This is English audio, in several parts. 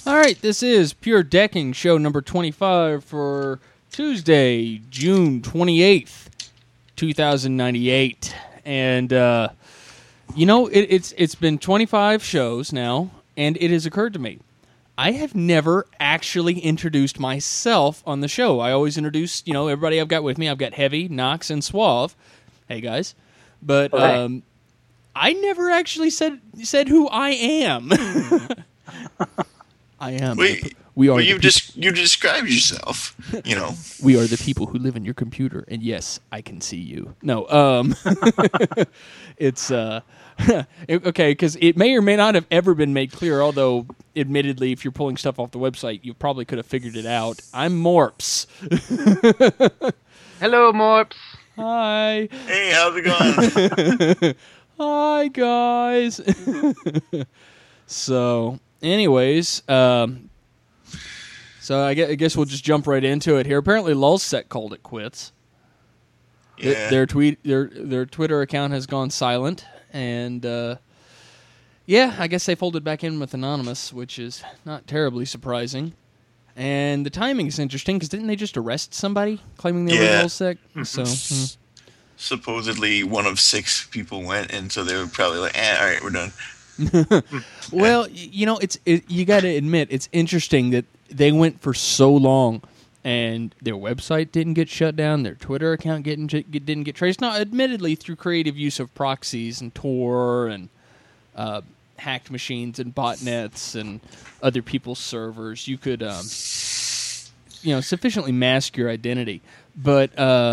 All right, this is Pure Decking, show number 25 for Tuesday, June 28th, 2098. And, it's been 25 shows now, and it has occurred to me, I have never actually introduced myself on the show. I always introduce, everybody I've got with me. I've got Heavy, Knox, and Suave. Hey, guys. But I never actually said who I am. I am. You described yourself. We are the people who live in your computer, and yes, I can see you. No, it's okay, because it may or may not have ever been made clear. Although, admittedly, if you're pulling stuff off the website, you probably could have figured it out. I'm Morps. Hello, Morps. Hi. Hey, how's it going? Hi, guys. So, anyways, so I guess we'll just jump right into it here. Apparently, Lulzsec called it quits. Yeah. Their Twitter account has gone silent, and I guess they folded back in with Anonymous, which is not terribly surprising. And the timing is interesting because didn't they just arrest somebody claiming they were Lulzsec? So supposedly one of 6 people went, and so they were probably like, all right, we're done. Well, you got to admit it's interesting that they went for so long, and their website didn't get shut down, their Twitter account didn't get traced. Now, admittedly, through creative use of proxies and Tor and hacked machines and botnets and other people's servers, you could, sufficiently mask your identity. But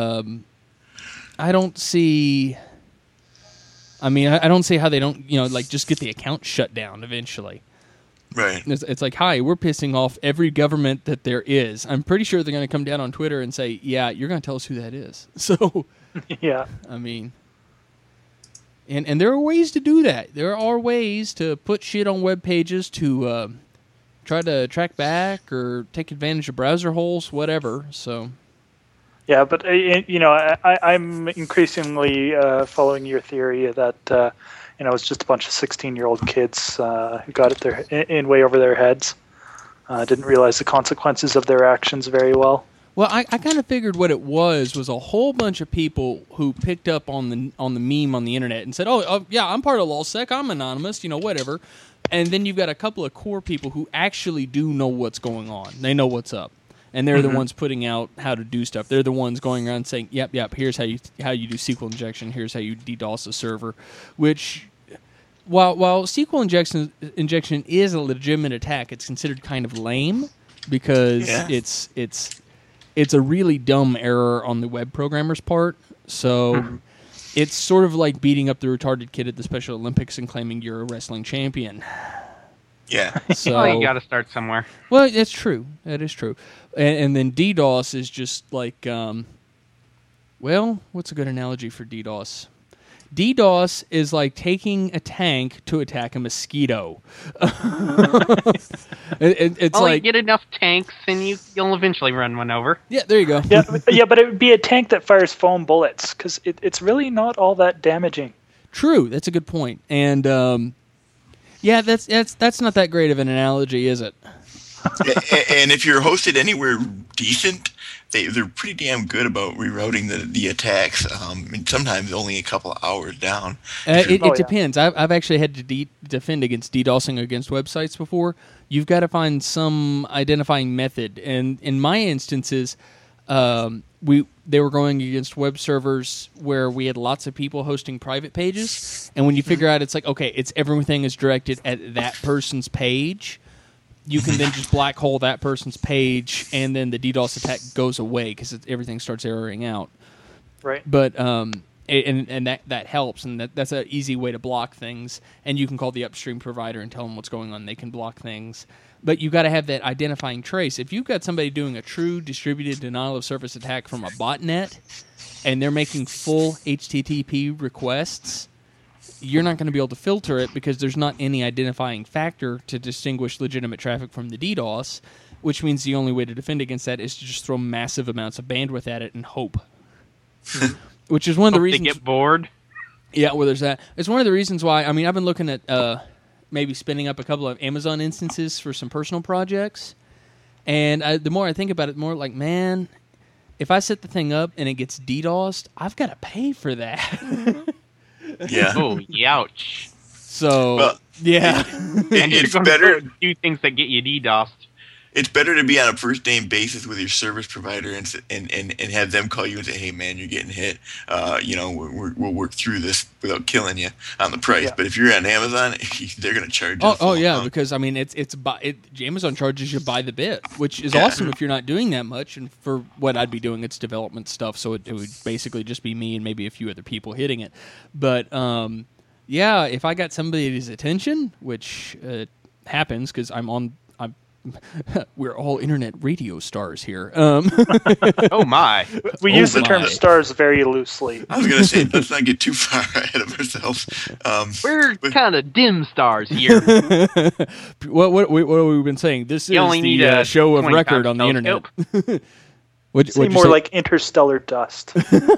I don't see. I mean, I don't see how they don't, just get the account shut down eventually. Right. It's like, hi, we're pissing off every government that there is. I'm pretty sure they're going to come down on Twitter and say, yeah, you're going to tell us who that is. So, yeah. I mean, and there are ways to do that. There are ways to put shit on web pages to try to track back or take advantage of browser holes, whatever. So. Yeah, but I'm increasingly following your theory that it's just a bunch of 16-year-old kids who got it in way over their heads. Didn't realize the consequences of their actions very well. Well, I kind of figured what it was a whole bunch of people who picked up on the meme on the internet and said, "Oh yeah, I'm part of Lulzsec. I'm anonymous. Whatever." And then you've got a couple of core people who actually do know what's going on. They know what's up. And they're the ones putting out how to do stuff. They're the ones going around saying, "Yep, here's how you do SQL injection. Here's how you DDoS a server." Which, while SQL injection is a legitimate attack, it's considered kind of lame because it's a really dumb error on the web programmer's part. So it's sort of like beating up the retarded kid at the Special Olympics and claiming you're a wrestling champion. Yeah. So, well, you got to start somewhere. Well, that's true. That is true. And then DDoS is just like, what's a good analogy for DDoS? DDoS is like taking a tank to attack a mosquito. It's you get enough tanks and you'll eventually run one over. Yeah, there you go. Yeah, but it would be a tank that fires foam bullets because it's really not all that damaging. True, that's a good point. And yeah, that's not that great of an analogy, is it? And if you're hosted anywhere decent, they're pretty damn good about rerouting the attacks. And sometimes only a couple of hours down. It depends. I've actually had to defend against DDoSing against websites before. You've got to find some identifying method. And in my instances, they were going against web servers where we had lots of people hosting private pages. And when you figure out it's like, okay, everything is directed at that person's page, you can then just black hole that person's page, and then the DDoS attack goes away because everything starts erroring out. Right. But and that helps, and that's an easy way to block things. And you can call the upstream provider and tell them what's going on. They can block things. But you got to have that identifying trace. If you've got somebody doing a true distributed denial of service attack from a botnet, and they're making full HTTP requests, you're not going to be able to filter it because there's not any identifying factor to distinguish legitimate traffic from the DDoS, which means the only way to defend against that is to just throw massive amounts of bandwidth at it and hope. Which is one of the reasons... They get bored? Yeah, well, there's that. It's one of the reasons why... I mean, I've been looking at maybe spinning up a couple of Amazon instances for some personal projects. And the more I think about it, the more like, man, if I set the thing up and it gets DDoSed, I've got to pay for that. Yeah. Oh, youch. So, Well, yeah. And you're It's going better. to do things that get you DDoSed. It's better to be on a first name basis with your service provider and have them call you and say, "Hey, man, you're getting hit. We'll work through this without killing you on the price." Yeah. But if you're on Amazon, they're going to charge you. Oh yeah, because I mean, Amazon charges you by the bit, which is awesome if you're not doing that much. And for what I'd be doing, it's development stuff, so it would basically just be me and maybe a few other people hitting it. But yeah, if I got somebody's attention, which happens because we're all internet radio stars here. Oh, my. We Oh use the term my. stars very loosely. I was going to say, let's not get too far ahead of ourselves. We're kind of dim stars here. what have we been saying? This You is only need the a show of 20 record on the telescope. internet. What'd Seem you more say? like interstellar dust.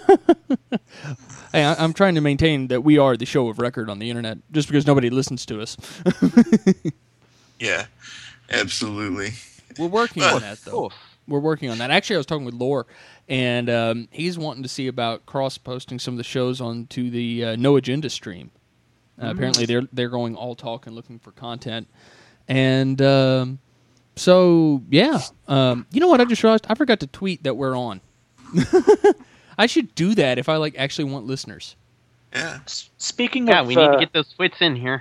Hey, I'm trying to maintain that we are the show of record on the internet, just because nobody listens to us. Yeah, absolutely. We're working on that, Of though. course. We're working on that. Actually, I was talking with Lore, and he's wanting to see about cross-posting some of the shows onto the No Agenda stream. Apparently, they're going all talk and looking for content. And so, yeah. You know what? I just realized I forgot to tweet that we're on. I should do that if I actually want listeners. Yeah. Speaking Yeah, of we need to get those twits in here.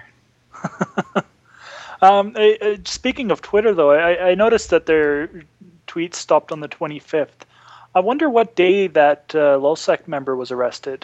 speaking of Twitter, though, I noticed that their tweets stopped on the 25th. I wonder what day that LulzSec member was arrested.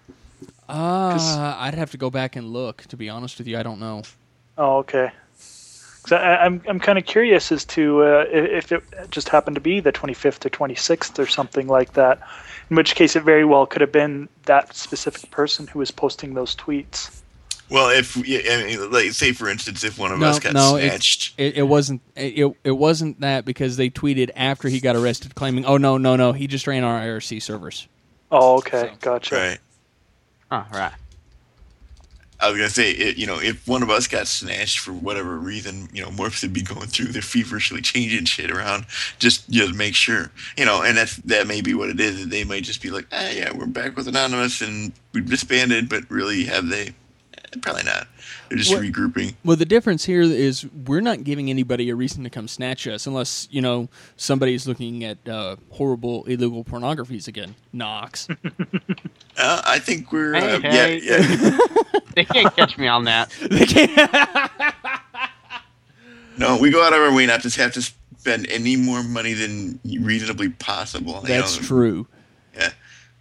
I'd have to go back and look. To be honest with you, I don't know. Oh, okay. 'Cause I'm kind of curious as to if it just happened to be the 25th or 26th or something like that. In which case, it very well could have been that specific person who was posting those tweets. Well, say for instance, if one of us got snatched. It wasn't. It wasn't that because they tweeted after he got arrested, claiming, "Oh no, he just ran our IRC servers." Oh, okay, So, gotcha. Right. Oh, right. I was gonna say, if one of us got snatched for whatever reason, Morphs would be going through their feverishly changing shit around just to make sure, and that may be what it is. They might just be like, yeah, we're back with Anonymous and we've disbanded, but really have they? Probably not. They're just regrouping. Well, the difference here is we're not giving anybody a reason to come snatch us unless, somebody's looking at horrible illegal pornographies again. Knox. I think we're Hey. yeah. They can't catch me on that. No, we go out of our way not to have to spend any more money than reasonably possible. That's true. Yeah.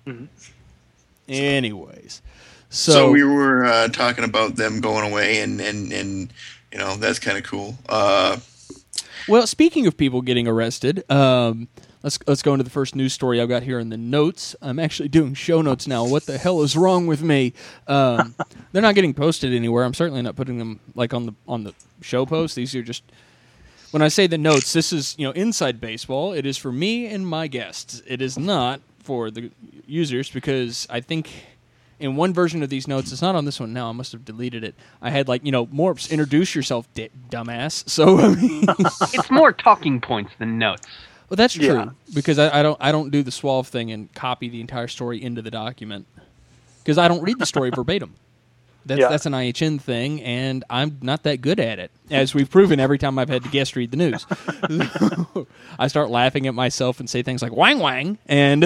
Anyways. So we were talking about them going away, and that's kind of cool. Well, speaking of people getting arrested, let's go into the first news story I've got here in the notes. I'm actually doing show notes now. What the hell is wrong with me? They're not getting posted anywhere. I'm certainly not putting them on the show post. These are just when I say the notes. This is inside baseball. It is for me and my guests. It is not for the users because I think. In one version of these notes, it's not on this one now. I must have deleted it. I had Morps, introduce yourself, dumbass. So I mean, It's more talking points than notes. well, that's true Yeah. because I don't do the Swalv thing and copy the entire story into the document because I don't read the story verbatim. That's an IHN thing, and I'm not that good at it, as we've proven every time I've had to guest read the news. I start laughing at myself and say things like "wang wang," and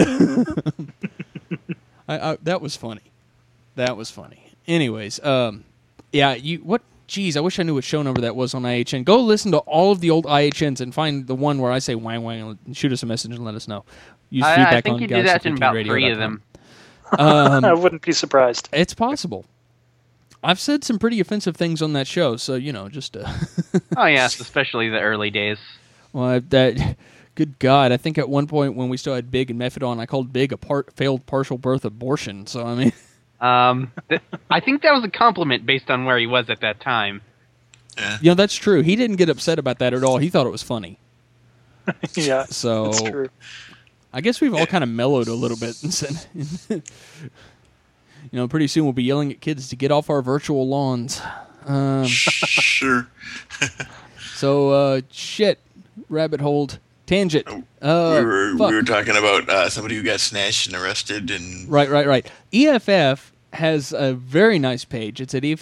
that was funny. That was funny. Anyways, yeah, Geez, I wish I knew what show number that was on IHN. Go listen to all of the old IHNs and find the one where I say wang wang and shoot us a message and let us know. Use I feedback think on you did that in about 3 of them. I wouldn't be surprised. It's possible. I've said some pretty offensive things on that show, so just. Oh, yes, especially the early days. Well, good God, I think at one point when we still had Big and Methadone, I called Big a failed partial birth abortion. So I mean. I think that was a compliment based on where he was at that time. Yeah. That's true. He didn't get upset about that at all. He thought it was funny. Yeah, So that's true. I guess we've all kind of mellowed a little bit and said, pretty soon we'll be yelling at kids to get off our virtual lawns. Sure. So, shit, rabbit hole, tangent. we were talking about somebody who got snatched and arrested, and Right. EFF has a very nice page. It's at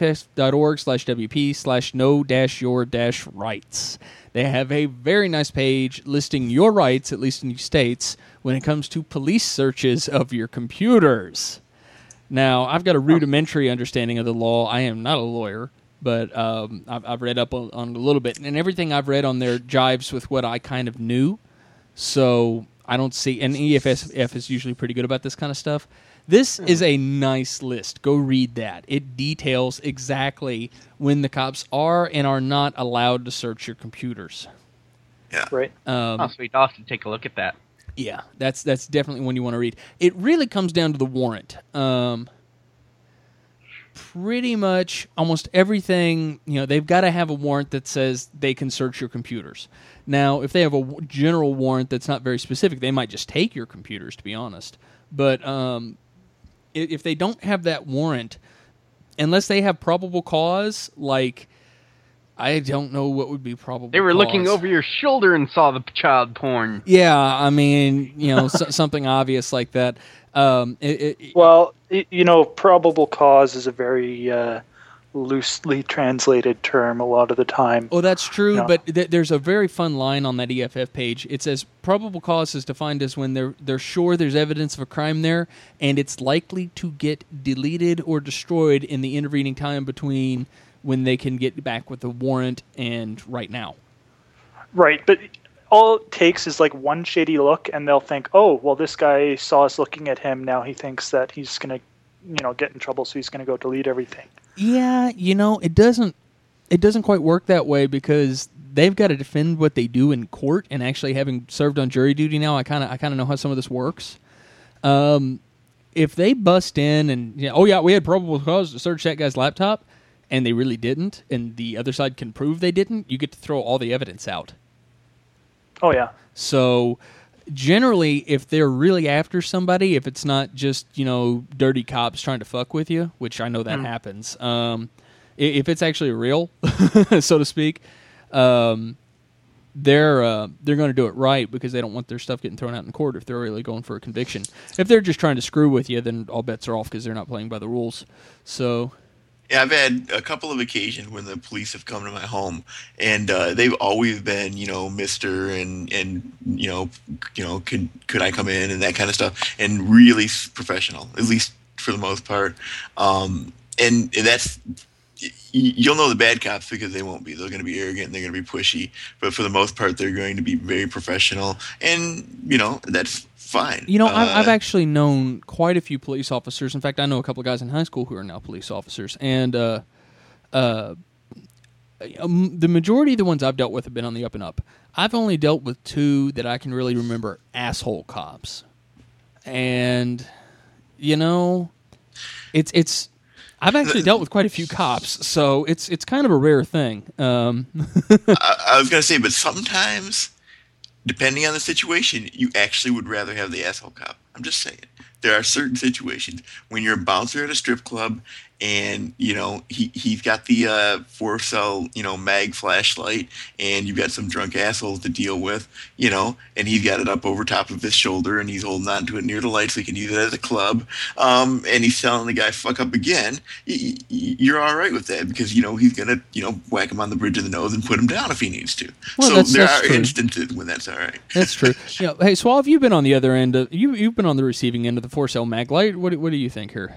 eff.org/wp/know-your-rights. They have a very nice page listing your rights, at least in the States, when it comes to police searches of your computers. Now, I've got a rudimentary understanding of the law. I am not a lawyer, but I've read up on it a little bit, and everything I've read on there jives with what I kind of knew. So I don't see, and EFF is usually pretty good about this kind of stuff. This is a nice list. Go read that. It details exactly when the cops are and are not allowed to search your computers. yeah, Right. Sweet. I'll have to take a look at that. Yeah, that's definitely one you want to read. It really comes down to the warrant. Pretty much almost everything, they've got to have a warrant that says they can search your computers. Now, if they have a general warrant that's not very specific, they might just take your computers, to be honest. But if they don't have that warrant, unless they have probable cause, like, I don't know what would be probable cause. They were looking over your shoulder and saw the child porn. Yeah, I mean, something obvious like that. Probable cause is a very loosely translated term a lot of the time. Oh, that's true, Yeah. but there's a very fun line on that EFF page. It says, probable cause is defined as when they're sure there's evidence of a crime there, and it's likely to get deleted or destroyed in the intervening time between when they can get back with the warrant and right now. Right, but all it takes is like one shady look, and they'll think, oh, well, this guy saw us looking at him. Now he thinks that he's going to, get in trouble, so he's going to go delete everything. Yeah, it doesn't quite work that way because they've got to defend what they do in court, and actually having served on jury duty now, I kind of know how some of this works. If they bust in and, we had probable cause to search that guy's laptop, and they really didn't, and the other side can prove they didn't, you get to throw all the evidence out. Oh, yeah. So generally, if they're really after somebody, if it's not just, dirty cops trying to fuck with you, which I know that happens, if it's actually real, so to speak, they're going to do it right because they don't want their stuff getting thrown out in court if they're really going for a conviction. If they're just trying to screw with you, then all bets are off because they're not playing by the rules. So... Yeah, I've had a couple of occasions when the police have come to my home, and they've always been, Mr. and could I come in and that kind of stuff, and really professional, at least for the most part. And that's you'll know the bad cops because they won't be. They're going to be arrogant and they're going to be pushy, but for the most part, they're going to be very professional, and that's fine. I've actually known quite a few police officers. In fact, I know a couple of guys in high school who are now police officers. And the majority of the ones I've dealt with have been on the up and up. I've only dealt with two that I can really remember asshole cops. And, it's I've actually dealt with quite a few cops, so it's kind of a rare thing. I was going to say, but sometimes... depending on the situation, you actually would rather have the asshole cop. I'm just saying. There are certain situations when you're a bouncer at a strip club and, he's got the 4-cell, mag flashlight and you've got some drunk assholes to deal with, and he's got it up over top of his shoulder and he's holding on to it near the light so he can use it at the club, and he's telling the guy, fuck up again. You're all right with that because, he's going to, whack him on the bridge of the nose and put him down if he needs to. Well, so there are true. instances when that's all right. That's true. Hey, Suave, you've been on the other end. You've been on the receiving end of the 4-cell mag light. What do you think here?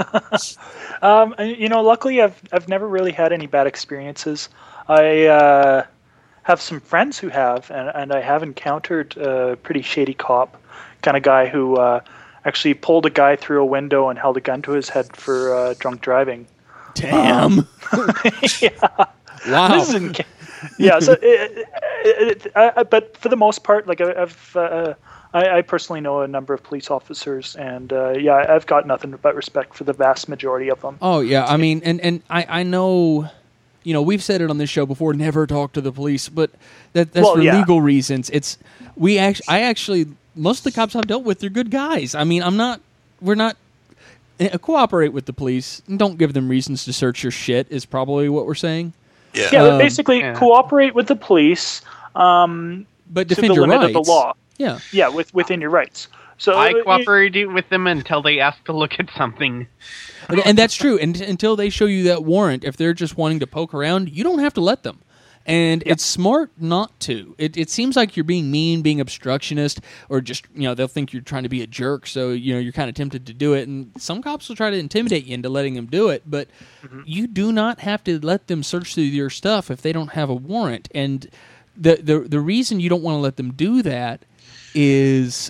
Luckily I've never really had any bad experiences. I have some friends who have, and I have encountered a pretty shady cop kind of guy who actually pulled a guy through a window and held a gun to his head for drunk driving. Damn. Yeah. Wow. Yeah. So, but for the most part, like I personally know a number of police officers, and I've got nothing but respect for the vast majority of them. Oh yeah, I mean, and I know, we've said it on this show before. Never talk to the police, but that's for legal reasons. I actually most of the cops I've dealt with, they're good guys. I mean, we're not cooperate with the police. And don't give them reasons to search your shit is probably what we're saying. Yeah. Yeah, basically cooperate with the police, But to defend the your limit rights. of the law. Yeah. Yeah, within your rights. So I cooperated with them until they asked to look at something. And that's true. And until they show you that warrant, if they're just wanting to poke around, you don't have to let them. And it's smart not to. It seems like you're being mean, being obstructionist, or just, they'll think you're trying to be a jerk, so, you're kind of tempted to do it. And some cops will try to intimidate you into letting them do it, but you do not have to let them search through your stuff if they don't have a warrant. And the reason you don't want to let them do that is,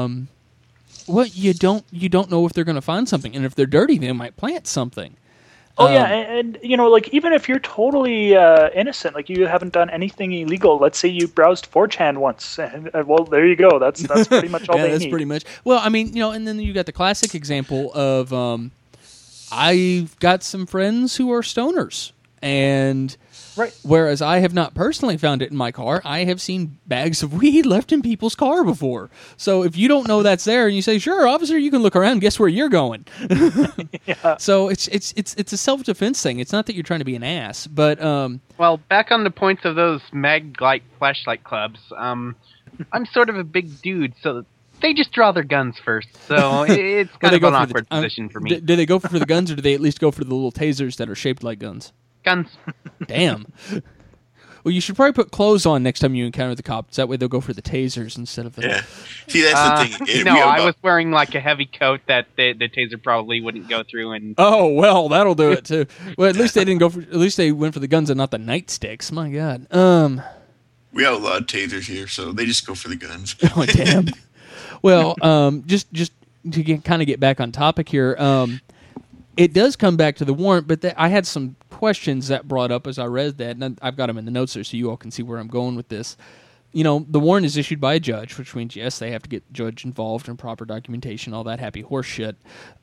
you don't know if they're going to find something. And if they're dirty, they might plant something. Oh yeah, and like even if you're totally innocent, like you haven't done anything illegal. Let's say you browsed 4chan once, and well, there you go. That's pretty much all they that's need. pretty much. Well, I mean, and then you got the classic example of I've got some friends who are stoners, and Right. whereas I have not personally found it in my car, I have seen bags of weed left in people's car before. So if you don't know that's there, and you say, "Sure, officer, you can look around. Guess where you're going." Yeah. So it's a self-defense thing. It's not that you're trying to be an ass, but Well, back on the points of those mag-light flashlight clubs, I'm sort of a big dude, so they just draw their guns first. So it's kind of an awkward position for me. Do they go for the guns, or do they at least go for the little tasers that are shaped like guns? Guns. Damn. Well, you should probably put clothes on next time you encounter the cops. That way they'll go for the tasers instead of the... Yeah. See, that's the thing. No, I was wearing like a heavy coat that the taser probably wouldn't go through. And Oh, well, that'll do it too. Well, at least they didn't go for... At least they went for the guns and not the nightsticks. My God. We outlawed tasers here, so they just go for the guns. Oh, damn. Well, just to kind of get back on topic here, it does come back to the warrant, but I had some questions that brought up as I read that, and I've got them in the notes there so you all can see where I'm going with this. The warrant is issued by a judge, which means, yes, they have to get the judge involved in proper documentation, all that happy horse shit.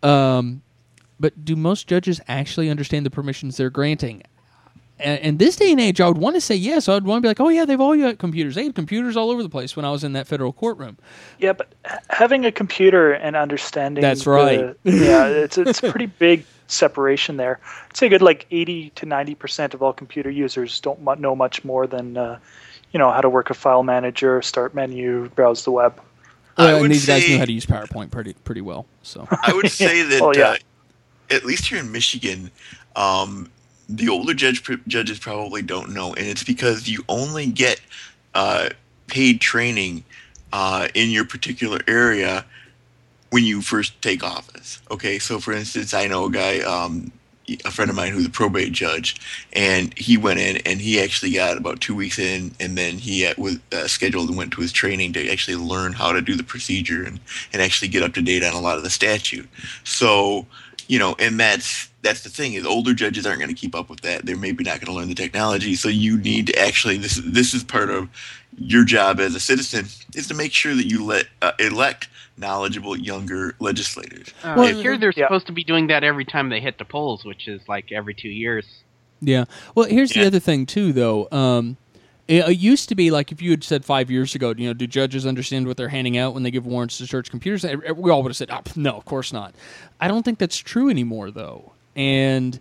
But do most judges actually understand the permissions they're granting? And this day and age, I would want to say yes. I would want to be like, oh, yeah, they've all got computers. They had computers all over the place when I was in that federal courtroom. Yeah, but having a computer and understanding... That's right. It's a pretty big separation there. I'd say a good 80 to 90% of all computer users don't know much more than how to work a file manager, start menu, browse the web. And these guys knew how to use PowerPoint pretty well. So I would say that Well, yeah. At least here in Michigan, the older judges probably don't know, and it's because you only get paid training in your particular area when you first take office. Okay, so for instance, I know a guy, a friend of mine who's a probate judge, and he went in and he actually got about 2 weeks in, and then he was scheduled and went to his training to actually learn how to do the procedure and actually get up to date on a lot of the statute. So, and that's the thing, is older judges aren't going to keep up with that. They're maybe not going to learn the technology. So you need to actually, this is part of your job as a citizen, is to make sure that you elect knowledgeable younger legislators. I hear they're supposed to be doing that every time they hit the polls, which is like every 2 years. Yeah. Well, here's the other thing, too, though. It used to be like if you had said 5 years ago, do judges understand what they're handing out when they give warrants to search computers? We all would have said, no, of course not. I don't think that's true anymore, though. And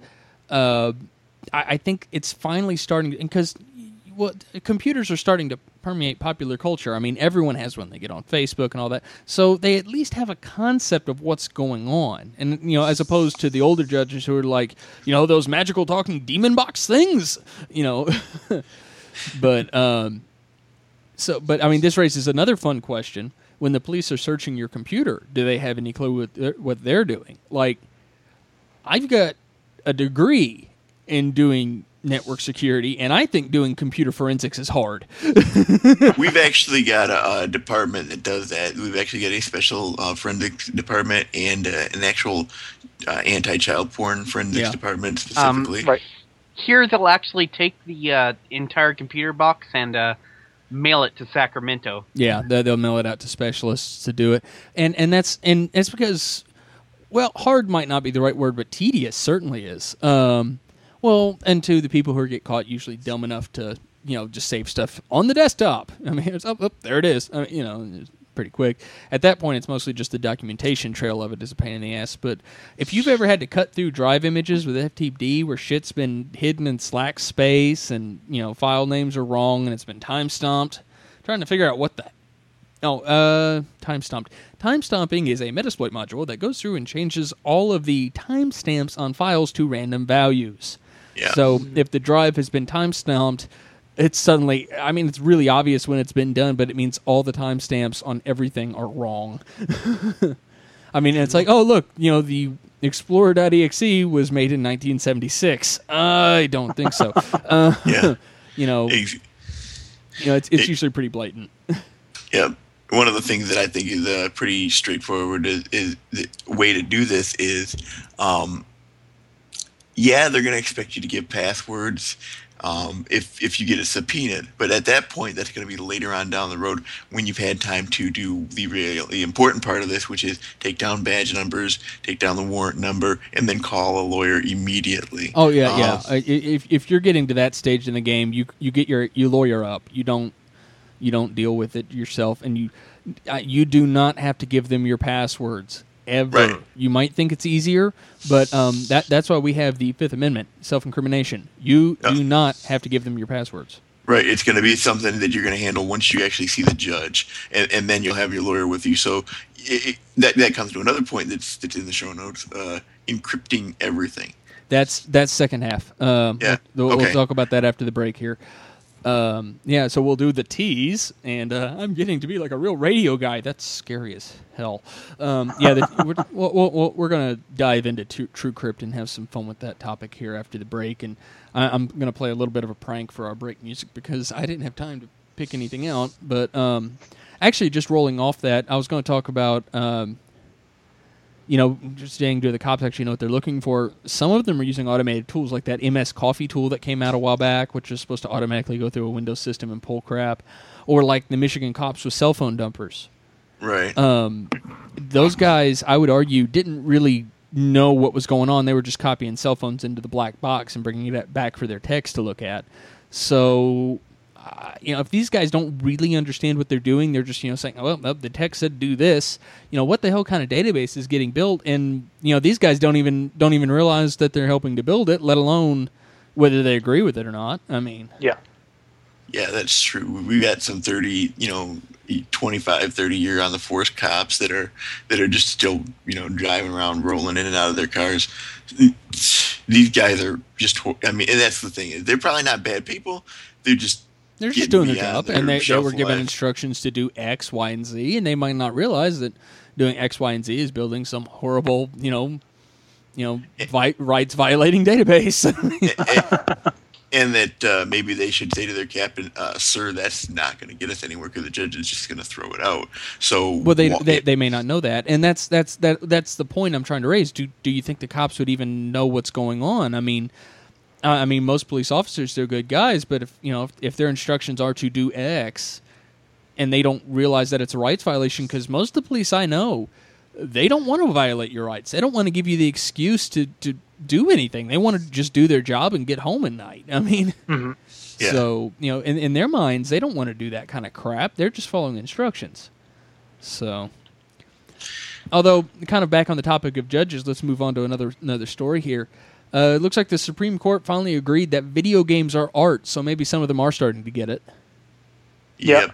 I think it's finally starting, because computers are starting to permeate popular culture. I mean, everyone has one. They get on Facebook and all that. So they at least have a concept of what's going on. And, as opposed to the older judges who are like, those magical talking demon box things, But I mean, this raises another fun question. When the police are searching your computer, do they have any clue what they're doing? Like, I've got a degree in doing network security, and I think doing computer forensics is hard. We've actually got a department that does that. We've actually got a special forensics department and an actual anti-child porn forensics department specifically. Right. Here, they'll actually take the entire computer box and mail it to Sacramento. Yeah, they'll mail it out to specialists to do it, and that's because, well, hard might not be the right word, but tedious certainly is. And to the people who get caught, usually dumb enough to just save stuff on the desktop. I mean, it's up there it is. pretty quick. At that point, it's mostly just the documentation trail of it is a pain in the ass. But if you've ever had to cut through drive images with FTP where shit's been hidden in slack space and, file names are wrong and it's been time-stomped, trying to figure out what the... time-stomped. Time-stomping is a Metasploit module that goes through and changes all of the timestamps on files to random values. Yeah. So if the drive has been time-stomped, it's suddenly... it's really obvious when it's been done, but it means all the timestamps on everything are wrong. It's like, oh, look, the Explorer.exe was made in 1976. I don't think so. Yeah. It's usually pretty blatant. Yeah. One of the things that I think is pretty straightforward is the way to do this is, they're going to expect you to give passwords if you get it subpoenaed. But at that point, that's going to be later on down the road when you've had time to do the really important part of this, which is take down badge numbers, take down the warrant number, and then call a lawyer immediately. Oh, yeah. If you're getting to that stage in the game, you get you lawyer up. You don't deal with it yourself, and you do not have to give them your passwords ever. Right. You might think it's easier, but that's why we have the Fifth Amendment, self-incrimination. You do not have to give them your passwords. Right. It's going to be something that you're going to handle once you actually see the judge, and then you'll have your lawyer with you. So that comes to another point that's in the show notes: encrypting everything. That's second half. We'll talk about that after the break here. So we'll do the tease, and I'm getting to be like a real radio guy. That's scary as hell. We're going to dive into TrueCrypt and have some fun with that topic here after the break, and I'm going to play a little bit of a prank for our break music because I didn't have time to pick anything out. But actually, just rolling off that, I was going to talk about... just saying to the cops actually know what they're looking for. Some of them are using automated tools like that MS Coffee tool that came out a while back, which is supposed to automatically go through a Windows system and pull crap. Or like the Michigan cops with cell phone dumpers. Right. Those guys, I would argue, didn't really know what was going on. They were just copying cell phones into the black box and bringing it back for their techs to look at. So... if these guys don't really understand what they're doing, they're just saying, "Oh, well, the tech said do this." What the hell kind of database is getting built? And these guys don't even realize that they're helping to build it, let alone whether they agree with it or not. Yeah, that's true. We got some 25, 30 year on the force cops that are just still driving around, rolling in and out of their cars. These guys are just. And that's the thing is they're probably not bad people. They're just doing their job, and they were given instructions to do X, Y, and Z, and they might not realize that doing X, Y, and Z is building some horrible, rights violating database. And that maybe they should say to their captain, "Sir, that's not going to get us anywhere because the judge is just going to throw it out." So, well, they may not know that, and that's the point I'm trying to raise. Do you think the cops would even know what's going on? Most police officers, they're good guys, but if their instructions are to do X and they don't realize that it's a rights violation, because most of the police I know, they don't want to violate your rights. They don't want to give you the excuse to do anything. They want to just do their job and get home at night. Mm-hmm. Yeah. So, in their minds, they don't want to do that kind of crap. They're just following instructions. So, although, kind of back on the topic of judges, let's move on to another story here. It looks like the Supreme Court finally agreed that video games are art, so maybe some of them are starting to get it. Yep.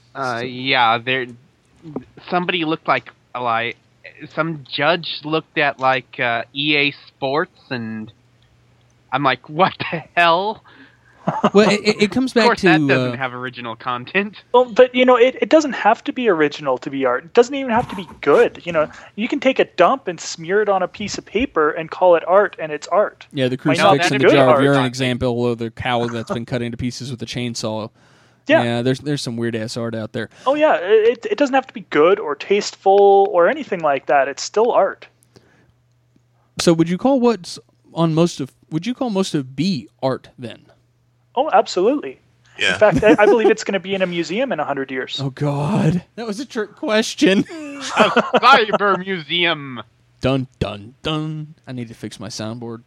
Somebody looked like some judge looked at EA Sports, and I'm like, what the hell? Well, it comes back to... Of course, that doesn't have original content. Well, but, it doesn't have to be original to be art. It doesn't even have to be good. You can take a dump and smear it on a piece of paper and call it art, and it's art. Yeah, the crucifix in the jar of urine example, or the cow that's been cut into pieces with a chainsaw. Yeah, there's some weird-ass art out there. Oh, yeah, it doesn't have to be good or tasteful or anything like that. It's still art. So would you call most of B art, then? Oh, absolutely. Yeah. In fact, I believe it's going to be in a museum in 100 years. Oh, God. That was a trick question. A cyber museum. Dun, dun, dun. I need to fix my soundboard.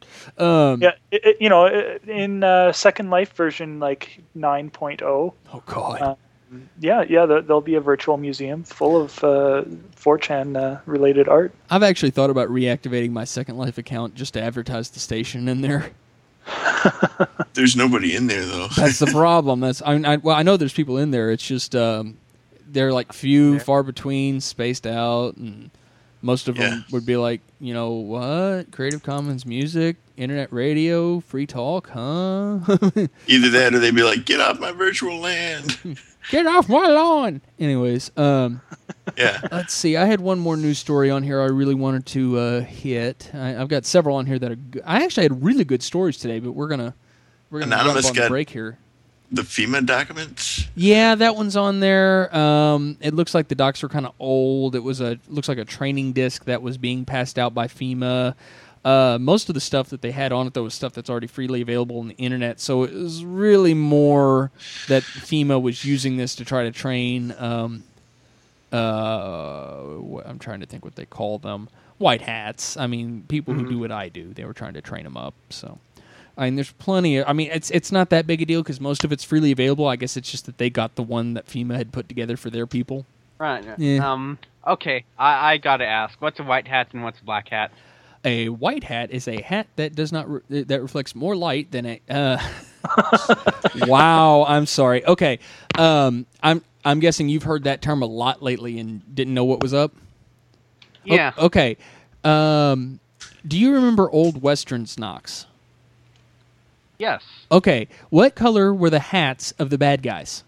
In Second Life version 9.0. Oh, God. There'll be a virtual museum full of 4chan related art. I've actually thought about reactivating my Second Life account just to advertise the station in there. There's nobody in there though. That's the problem. I know there's people in there. It's just they're like few, far between, spaced out, and most of them would be like, what? Creative Commons music, internet radio, free talk, huh? Either that or they'd be like, get off my virtual land. Get off my lawn. Anyways, yeah. Let's see. I had one more news story on here I really wanted to hit. I've got several on here that are good. I actually had really good stories today, but we're gonna Anonymous jump on the break here. The FEMA documents? Yeah, that one's on there. It looks like the docs are kind of old. It looks like a training disc that was being passed out by FEMA. Most of the stuff that they had on it, though, was stuff that's already freely available on the internet. So it was really more that FEMA was using this to try to train. I'm trying to think what they call them. White hats. I mean, people who do what I do. They were trying to train them up. So, I mean, there's plenty of. I mean, it's not that big a deal because most of it's freely available. I guess it's just that they got the one that FEMA had put together for their people. Right. Yeah. Okay. I gotta ask, what's a white hat and what's a black hat? A white hat is a hat that does not that reflects more light than a. Wow, I'm sorry. Okay, I'm guessing you've heard that term a lot lately and didn't know what was up. Yeah. Okay. Do you remember old Westerns, Knox? Yes. Okay. What color were the hats of the bad guys?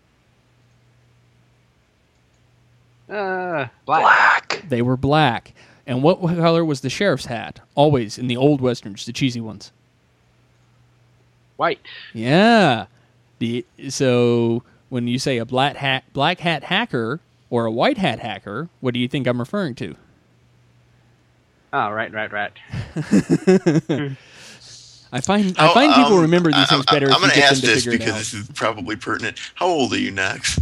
Black. They were black. And what color was the sheriff's hat? Always in the old Westerns, the cheesy ones. White. Yeah. So when you say a black hat hacker or a white hat hacker, what do you think I'm referring to? Oh, right. I find people remember these things better. I'm going to ask this because this is probably pertinent. How old are you, Knox?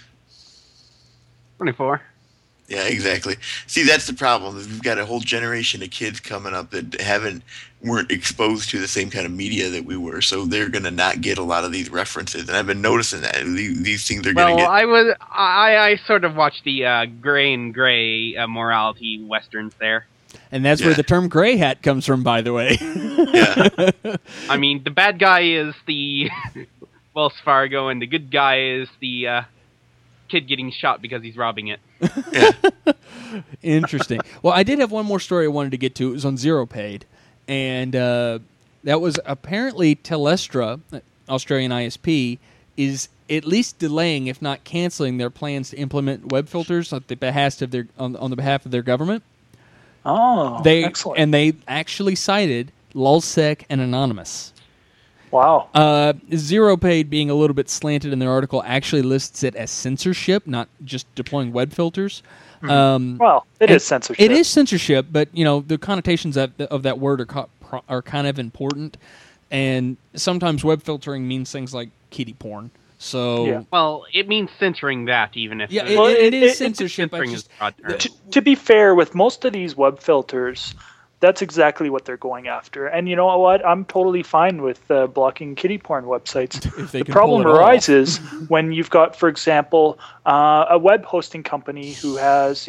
24. Yeah, exactly. See, that's the problem. We've got a whole generation of kids coming up that weren't exposed to the same kind of media that we were, so they're going to not get a lot of these references. And I've been noticing that these things are going to get. Well, I sort of watched the gray and gray morality westerns there. And that's where the term gray hat comes from, by the way. Yeah. I mean, the bad guy is the Wells Fargo, and the good guy is the kid getting shot because he's robbing it. Yeah. Interesting. Well, I did have one more story I wanted to get to. It was on ZeroPaid, and that was apparently Telestra, Australian ISP, is at least delaying, if not canceling, their plans to implement web filters on the behalf of their government. Oh, excellent. And they actually cited LulzSec and Anonymous. Wow. ZeroPaid, being a little bit slanted in their article, actually lists it as censorship, not just deploying web filters. Well, it is censorship. It is censorship, but the connotations of that word are kind of important, and sometimes web filtering means things like kiddie porn. So, well, it means censoring that, even if it is censorship. To be fair, with most of these web filters, that's exactly what they're going after. And you know what? I'm totally fine with blocking kiddie porn websites. The problem arises when you've got, for example, a web hosting company who has,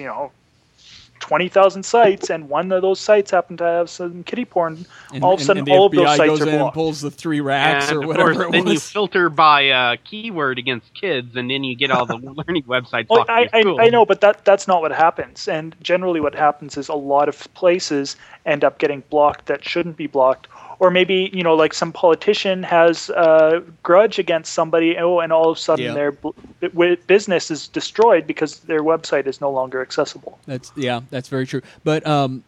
20,000 sites, and one of those sites happen to have some kiddie porn. All of a sudden, all of those sites are blocked. And pulls the 3 racks or whatever it was. Then you filter by keyword against kids, and then you get all the learning websites. Well, I know, but that's not what happens. And generally what happens is a lot of places end up getting blocked that shouldn't be blocked. Or maybe, like some politician has a grudge against somebody, and all of a sudden their business is destroyed because their website is no longer accessible. That's very true. But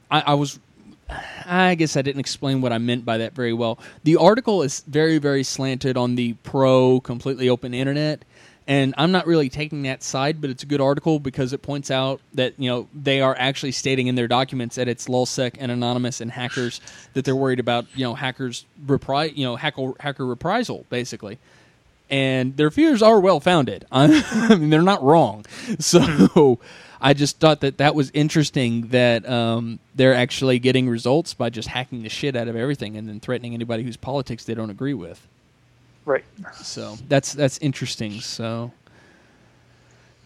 I guess I didn't explain what I meant by that very well. The article is very, very slanted on the pro, completely open internet. And I'm not really taking that side, but it's a good article because it points out that they are actually stating in their documents that it's LulzSec and Anonymous and hackers that they're worried about hackers hacker reprisal basically, and their fears are well founded. I mean, they're not wrong. So I just thought that was interesting that they're actually getting results by just hacking the shit out of everything and then threatening anybody whose politics they don't agree with. Right. So that's interesting. So,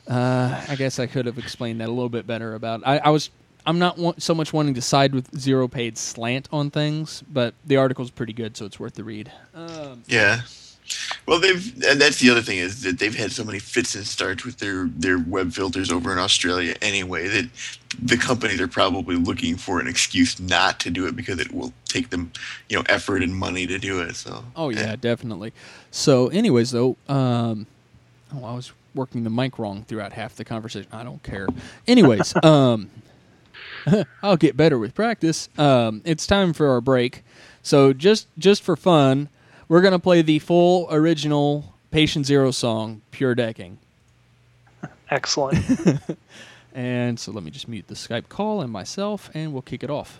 I guess I could have explained that a little bit better about. I'm not so much wanting to side with Zero Paid's slant on things, but the article's pretty good, so it's worth the read. Yeah. Well, and that's the other thing is that they've had so many fits and starts with their web filters over in Australia anyway that the companies are probably looking for an excuse not to do it because it will take them, effort and money to do it. So. Oh yeah, definitely. So, anyways, though, I was working the mic wrong throughout half the conversation. I don't care. Anyways, I'll get better with practice. It's time for our break. So just for fun, we're going to play the full original Patient Zero song, Pure Decking. Excellent. And so let me just mute the Skype call and myself, and we'll kick it off.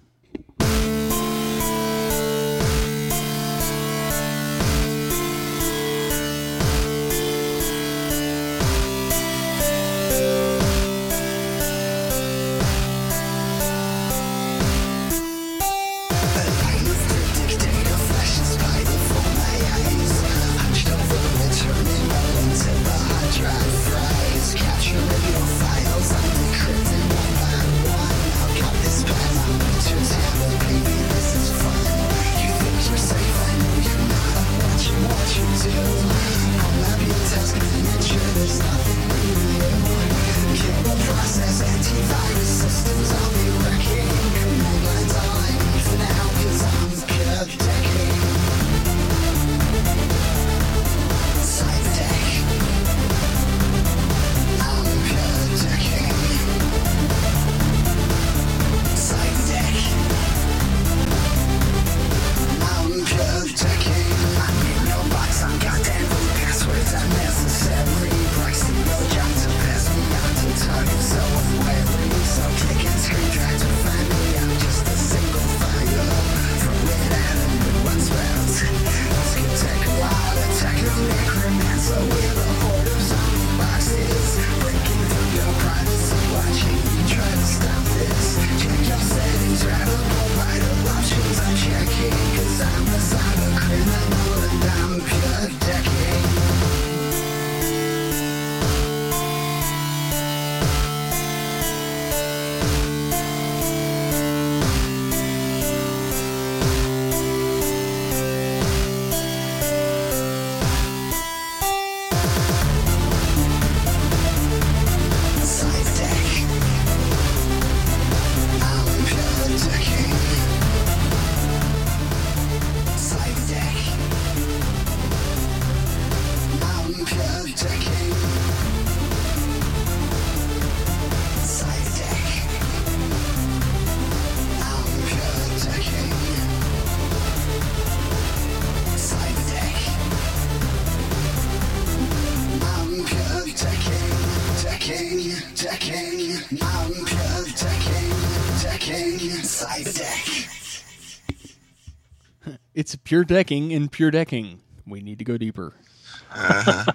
It's Pure Decking and Pure Decking. We need to go deeper. Uh-huh.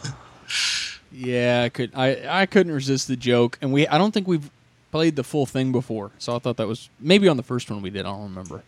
Yeah, I couldn't resist the joke, and I don't think we've played the full thing before, so I thought that was maybe on the first one we did. I don't remember.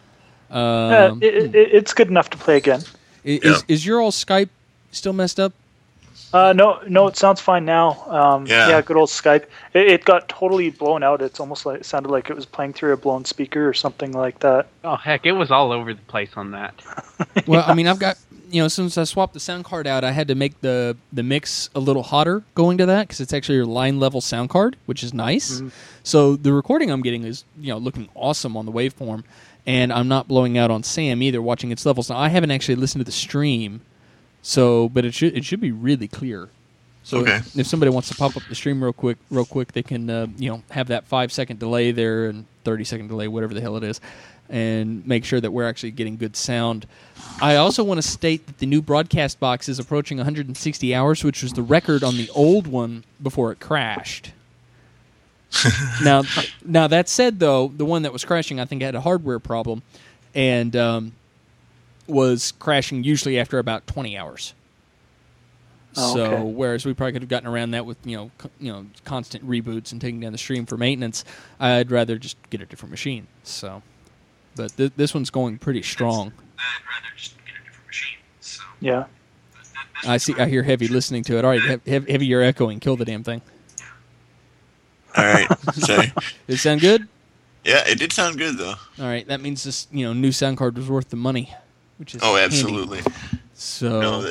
It's good enough to play again. Is your old Skype still messed up? No, it sounds fine now. Yeah, good old Skype. It got totally blown out. It's almost like it sounded like it was playing through a blown speaker or something like that. Oh heck, it was all over the place on that. Well, I mean, I've got since I swapped the sound card out, I had to make the mix a little hotter going to that because it's actually your line level sound card, which is nice. Mm-hmm. So the recording I'm getting is looking awesome on the waveform, and I'm not blowing out on Sam either. Watching its levels now, I haven't actually listened to the stream. So, but it should be really clear. So okay. If somebody wants to pop up the stream real quick, they can have that 5-second delay there and 30-second delay, whatever the hell it is, and make sure that we're actually getting good sound. I also want to state that the new broadcast box is approaching 160 hours, which was the record on the old one before it crashed. Now that said, though, the one that was crashing, I think, had a hardware problem, and was crashing usually after about 20 hours. Oh, so, okay. Whereas we probably could have gotten around that with constant reboots and taking down the stream for maintenance, I'd rather just get a different machine. So, but this one's going pretty strong. I'd rather just get a different machine. So. Yeah. I hear Heavy listening to it. All right, Heavy, you're echoing. Kill the damn thing. All right. Sorry. Did it sound good? Yeah, it did sound good though. All right, that means this new sound card was worth the money, which is absolutely. Handy. So no,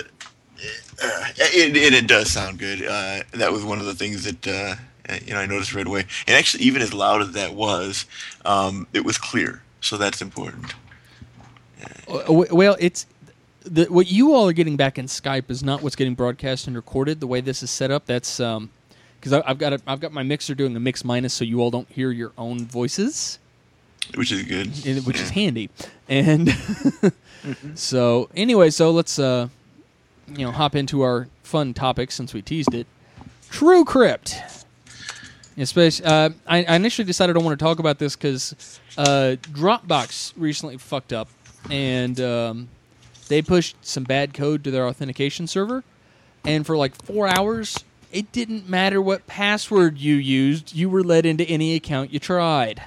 it does sound good. That was one of the things that I noticed right away. And actually, even as loud as that was, it was clear. So that's important. Well, it's what you all are getting back in Skype is not what's getting broadcast and recorded. The way this is set up, that's because I've got my mixer doing a mix minus, so you all don't hear your own voices, which is good, which is handy. And so anyway, so let's hop into our fun topic since we teased it. TrueCrypt. Especially, I initially decided I want to talk about this because Dropbox recently fucked up, and they pushed some bad code to their authentication server, and for like 4 hours, it didn't matter what password you used, you were let into any account you tried.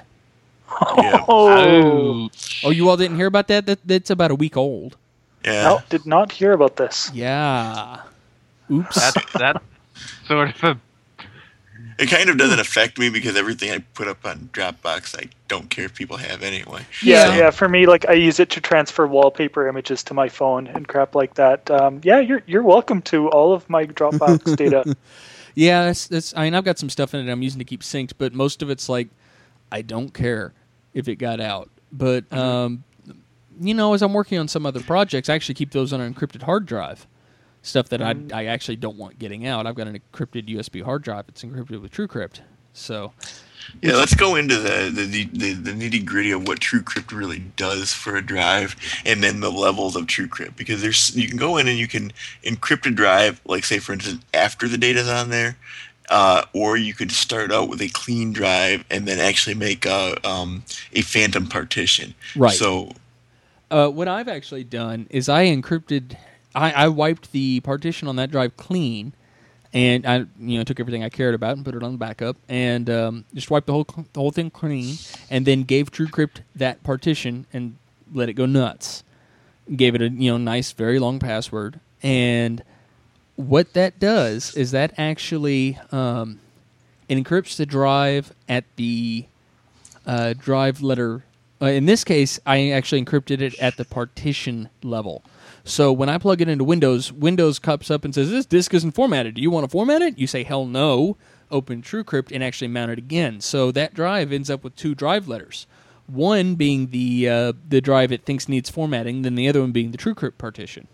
Oh, you all didn't hear about that? That's about a week old. Yeah. No, did not hear about this. Yeah. Oops. That's sort of a... It kind of doesn't affect me because everything I put up on Dropbox, I don't care if people have anyway. Yeah. For me, like I use it to transfer wallpaper images to my phone and crap like that. You're welcome to all of my Dropbox data. Yeah, that's. I mean, I've got some stuff in it I'm using to keep synced, but most of it's like I don't care if it got out. But as I'm working on some other projects, I actually keep those on an encrypted hard drive. Stuff that I actually don't want getting out. I've got an encrypted USB hard drive. It's encrypted with TrueCrypt. So, yeah, let's go into the nitty gritty of what TrueCrypt really does for a drive, and then the levels of TrueCrypt. Because you can go in and you can encrypt a drive, like say for instance after the data's on there, or you could start out with a clean drive and then actually make a phantom partition. Right. So, what I've actually done is I encrypted. I wiped the partition on that drive clean, and I took everything I cared about and put it on the backup, and just wiped the whole thing clean, and then gave TrueCrypt that partition and let it go nuts. Gave it a nice, very long password, and what that does is that actually it encrypts the drive at the drive letter. In this case, I actually encrypted it at the partition level. So when I plug it into Windows comes up and says, this disk isn't formatted. Do you want to format it? You say, hell no. Open TrueCrypt and actually mount it again. So that drive ends up with two drive letters. One being the drive it thinks needs formatting, then the other one being the TrueCrypt partition.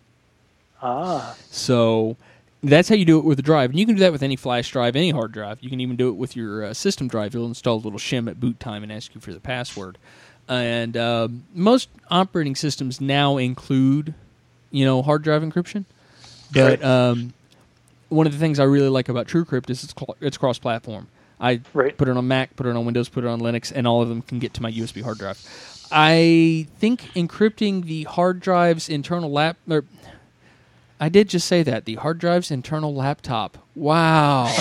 So that's how you do it with a drive. And you can do that with any flash drive, any hard drive. You can even do it with your system drive. You'll install a little shim at boot time and ask you for the password. And most operating systems now include hard drive encryption. But one of the things I really like about TrueCrypt is it's cross-platform. I put it on Mac, put it on Windows, put it on Linux, and all of them can get to my USB hard drive. I think encrypting the hard drive's internal I did just say that. The hard drive's internal laptop. Wow.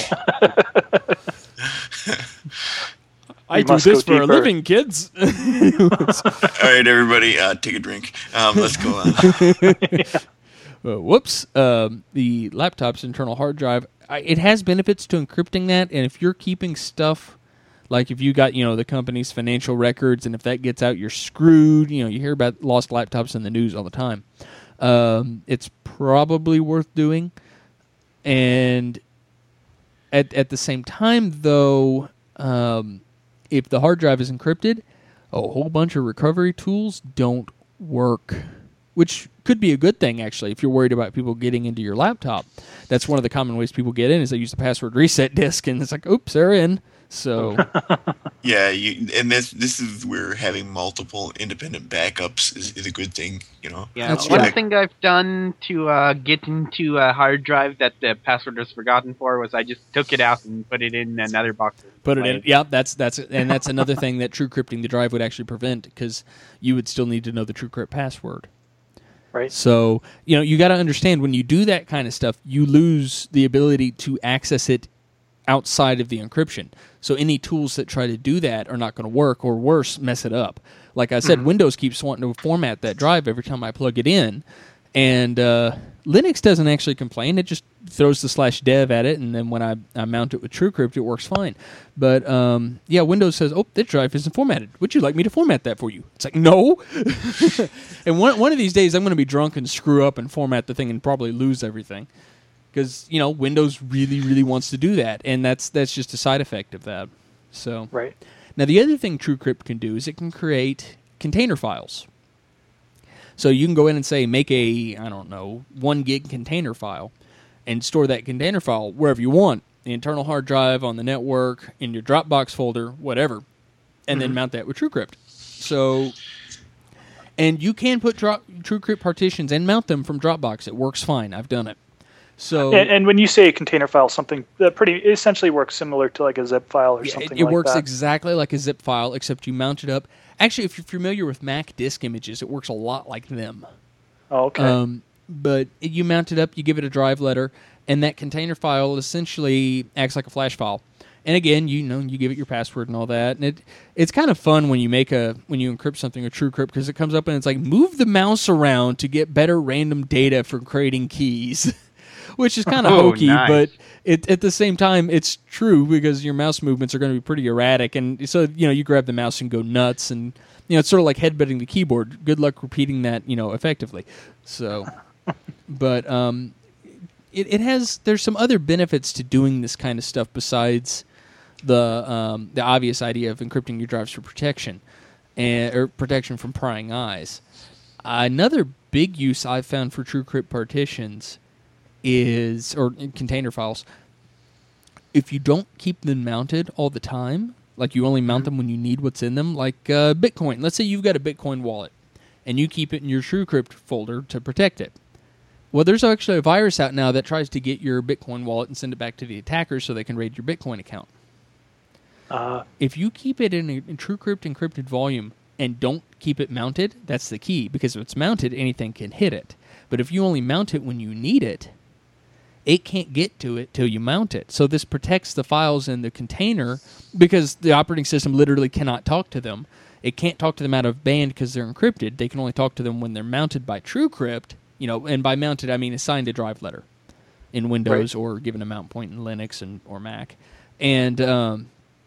I do this for a living, kids. All right, everybody, take a drink. Let's go on. Whoops. The laptop's internal hard drive, it has benefits to encrypting that, and if you're keeping stuff, like if you got, the company's financial records, and if that gets out, you're screwed. You hear about lost laptops in the news all the time. It's probably worth doing. And at the same time, though, if the hard drive is encrypted, a whole bunch of recovery tools don't work, which could be a good thing, actually, if you're worried about people getting into your laptop. That's one of the common ways people get in is they use the password reset disk, and it's like, oops, they're in. So, yeah, and this is where having multiple independent backups is a good thing, Yeah, that's one right. thing I've done to get into a hard drive that the password was forgotten for was I just took it out and put it in another box. Put it in. Yeah, that's another thing that TrueCrypting the drive would actually prevent, because you would still need to know the TrueCrypt password. Right. So, you got to understand when you do that kind of stuff, you lose the ability to access it outside of the encryption. So any tools that try to do that are not going to work, or worse, mess it up. Like I said, Windows keeps wanting to format that drive every time I plug it in, And Linux doesn't actually complain. It just throws the /dev at it, and then when I mount it with TrueCrypt, it works fine. But, Windows says, oh, that drive isn't formatted. Would you like me to format that for you? It's like, no. And one of these days, I'm going to be drunk and screw up and format the thing and probably lose everything. Because, Windows really, really wants to do that, and that's just a side effect of that. So, right. Now, the other thing TrueCrypt can do is it can create container files. So you can go in and say, make a, 1 gig container file and store that container file wherever you want, the internal hard drive, on the network, in your Dropbox folder, whatever, and then mount that with TrueCrypt. So, and you can put TrueCrypt partitions and mount them from Dropbox. It works fine. I've done it. So, and when you say a container file, something that essentially works similar to like a zip file or something like that. It works exactly like a zip file, except you mount it up. Actually, if you're familiar with Mac disk images, it works a lot like them. Oh, okay. But you mount it up, you give it a drive letter, and that container file essentially acts like a flash file. And again, you give it your password and all that, and it's kind of fun when you encrypt something with TrueCrypt, because it comes up and it's like, move the mouse around to get better random data for creating keys. Which is kind of hokey, nice. But at the same time, it's true, because your mouse movements are going to be pretty erratic. And so, you grab the mouse and go nuts. And, it's sort of like headbutting the keyboard. Good luck repeating that, effectively. So, but there's some other benefits to doing this kind of stuff besides the obvious idea of encrypting your drives for protection, or protection from prying eyes. Another big use I've found for TrueCrypt partitions or container files, if you don't keep them mounted all the time, like you only mount them when you need what's in them, like Bitcoin. Let's say you've got a Bitcoin wallet, and you keep it in your TrueCrypt folder to protect it. Well, there's actually a virus out now that tries to get your Bitcoin wallet and send it back to the attackers so they can raid your Bitcoin account. If you keep it in a TrueCrypt encrypted volume and don't keep it mounted, that's the key, because if it's mounted, anything can hit it. But if you only mount it when you need it, it can't get to it till you mount it. So this protects the files in the container, because the operating system literally cannot talk to them. It can't talk to them out of band because they're encrypted. They can only talk to them when they're mounted by TrueCrypt. And by mounted, I mean assigned a drive letter in Windows, right, or given a mount point in Linux or Mac. And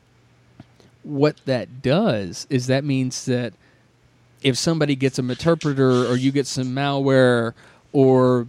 what that does is that means that if somebody gets an interpreter, or you get some malware, or,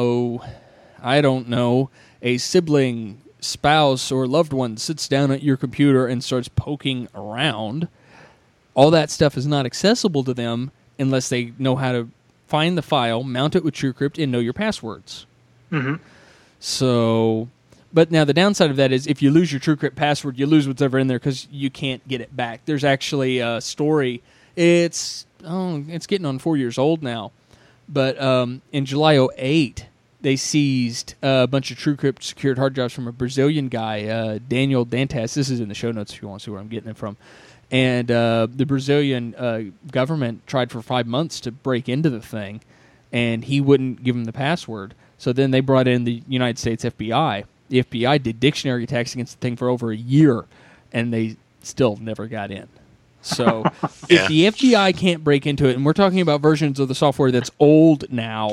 I don't know, a sibling, spouse, or loved one sits down at your computer and starts poking around, all that stuff is not accessible to them unless they know how to find the file, mount it with TrueCrypt, and know your passwords. Mm-hmm. So, but now the downside of that is if you lose your TrueCrypt password, you lose what's ever in there because you can't get it back. There's actually a story. It's getting on 4 years old now. But in July 2008, they seized a bunch of TrueCrypt secured hard drives from a Brazilian guy, Daniel Dantas. This is in the show notes if you want to see where I'm getting it from. And the Brazilian government tried for 5 months to break into the thing, and he wouldn't give them the password. So then they brought in the United States FBI. The FBI did dictionary attacks against the thing for over a year, and they still never got in. So if the FBI can't break into it, and we're talking about versions of the software that's old now,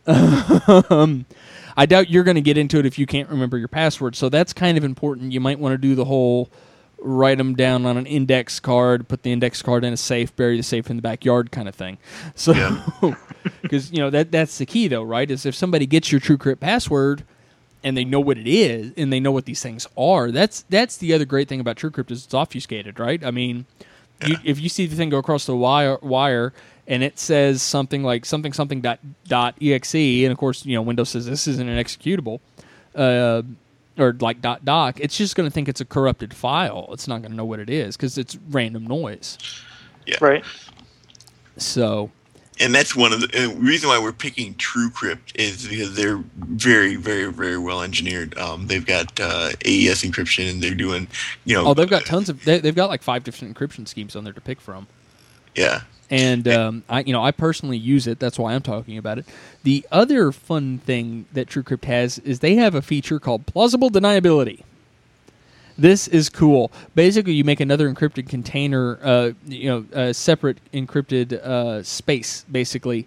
I doubt you're going to get into it if you can't remember your password. So that's kind of important. You might want to do the whole write them down on an index card, put the index card in a safe, bury the safe in the backyard kind of thing. So, because that's the key though, right? Is if somebody gets your TrueCrypt password and they know what it is and they know what these things are, that's the other great thing about TrueCrypt is it's obfuscated, right? I mean, if you see the thing go across the wire and it says something like something .exe, and of course, Windows says this isn't an executable, or like .doc, it's just going to think it's a corrupted file. It's not going to know what it is because it's random noise. Yeah. Right. So. And that's one of the reason why we're picking TrueCrypt is because they're very, very, very well engineered. They've got AES encryption, and they're doing, they've got tons of. They've got like 5 different encryption schemes on there to pick from. Yeah. And I personally use it. That's why I'm talking about it. The other fun thing that TrueCrypt has is they have a feature called plausible deniability. This is cool. Basically, you make another encrypted container, a separate encrypted space, basically,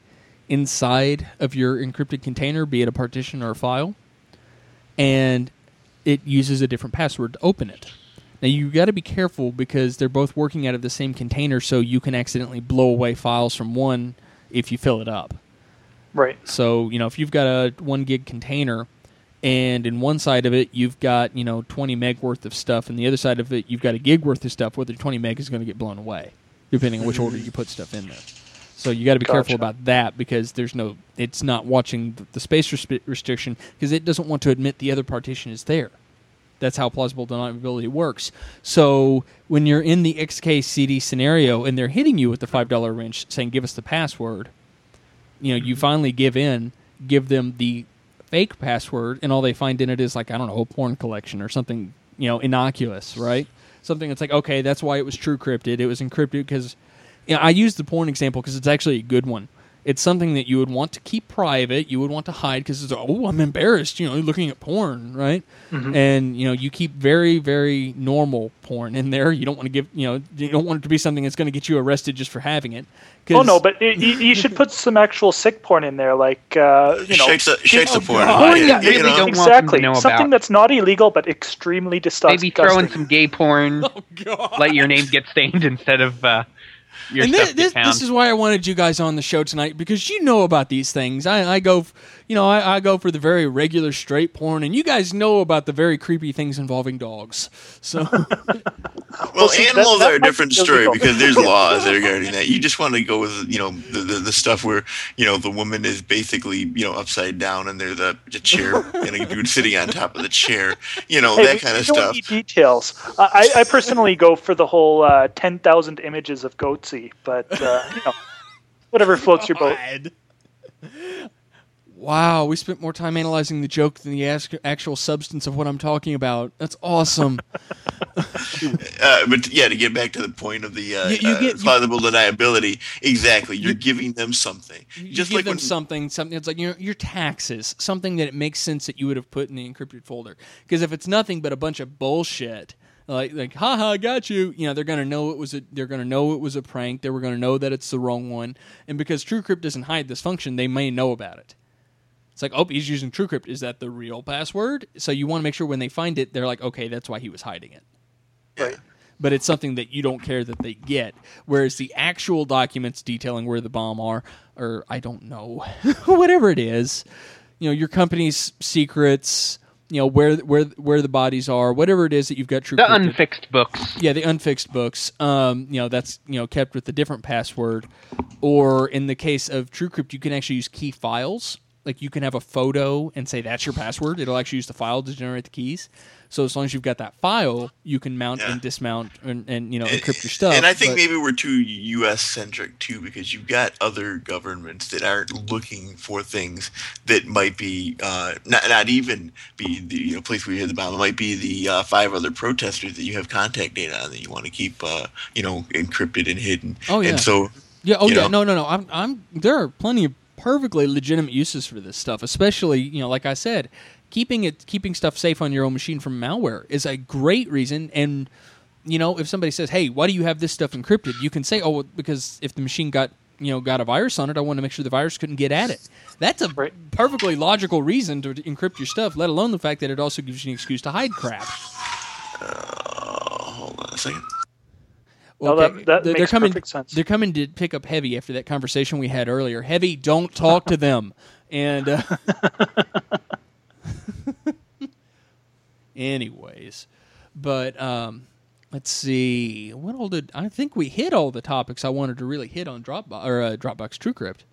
inside of your encrypted container, be it a partition or a file, and it uses a different password to open it. Now, you got to be careful because they're both working out of the same container, so you can accidentally blow away files from one if you fill it up. Right. So, if you've got a 1 gig container, and in one side of it you've got 20 meg worth of stuff, and the other side of it you've got a gig worth of stuff, whether 20 meg is going to get blown away, depending on which order you put stuff in there. So you got to be careful about that because it's not watching the space restriction because it doesn't want to admit the other partition is there. That's how plausible deniability works. So when you're in the XKCD scenario and they're hitting you with the $5 wrench saying, give us the password, you finally give them the fake password, and all they find in it is like, I don't know, a porn collection or something, innocuous, right? Something that's like, okay, that's why it was TrueCrypted. It was encrypted because... I use the porn example because it's actually a good one. It's something that you would want to keep private. You would want to hide because it's, I'm embarrassed, looking at porn, right? Mm-hmm. And, you keep very, very normal porn in there. You don't want to give, you don't want it to be something that's going to get you arrested just for having it. Oh, no, but you should put some actual sick porn in there, like, Shakes the porn. Exactly. Something that's not illegal, but extremely disgusting. Maybe throw in some gay porn. Oh, God. Let your name get stained instead of... And this is why I wanted you guys on the show tonight, because you know about these things. I go for the very regular straight porn, and you guys know about the very creepy things involving dogs. So, animals are a different story because there's laws regarding that. You just want to go with the stuff where the woman is basically upside down and there's a chair and a dude sitting on top of the chair. That kind of stuff. Need details. I personally go for the whole 10,000 images of Goatsy. But whatever floats your boat. Wow, we spent more time analyzing the joke than the actual substance of what I'm talking about. That's awesome. But to get back to the point of the plausible deniability, exactly. You're giving them something. You give them something. It's like your taxes, something that it makes sense that you would have put in the encrypted folder. Because if it's nothing but a bunch of bullshit. Like, haha, I got you. They're gonna know it was a prank. They were gonna know that it's the wrong one, and because TrueCrypt doesn't hide this function, they may know about it. It's like, he's using TrueCrypt. Is that the real password? So you want to make sure when they find it, they're like, okay, that's why he was hiding it. Right. But it's something that you don't care that they get. Whereas the actual documents detailing where the bomb are, or I don't know, whatever it is, your company's secrets. Where the bodies are, whatever it is that you've got TrueCrypt. The unfixed books. Yeah, the unfixed books. That's kept with a different password. Or in the case of TrueCrypt, you can actually use key files. Like you can have a photo and say that's your password. It'll actually use the file to generate the keys. So as long as you've got that file, you can mount and dismount and encrypt your stuff. And I think maybe we're too U.S. centric too, because you've got other governments that aren't looking for things that might be not even be the place where you hit the bomb. It might be the 5 other protesters that you have contact data on that you want to keep encrypted and hidden. Oh yeah. And so no. I'm there are plenty of perfectly legitimate uses for this stuff, especially like I said. Keeping stuff safe on your own machine from malware is a great reason. And if somebody says, "Hey, why do you have this stuff encrypted?" You can say, "Oh, because if the machine got a virus on it, I want to make sure the virus couldn't get at it." That's a perfectly logical reason to encrypt your stuff. Let alone the fact that it also gives you an excuse to hide crap. Hold on a second. Well, that makes perfect sense. They're coming to pick up Heavy after that conversation we had earlier. Heavy, don't talk to them. And. Anyways, but let's see. What all did I think we hit all the topics I wanted to really hit on Dropbox TrueCrypt.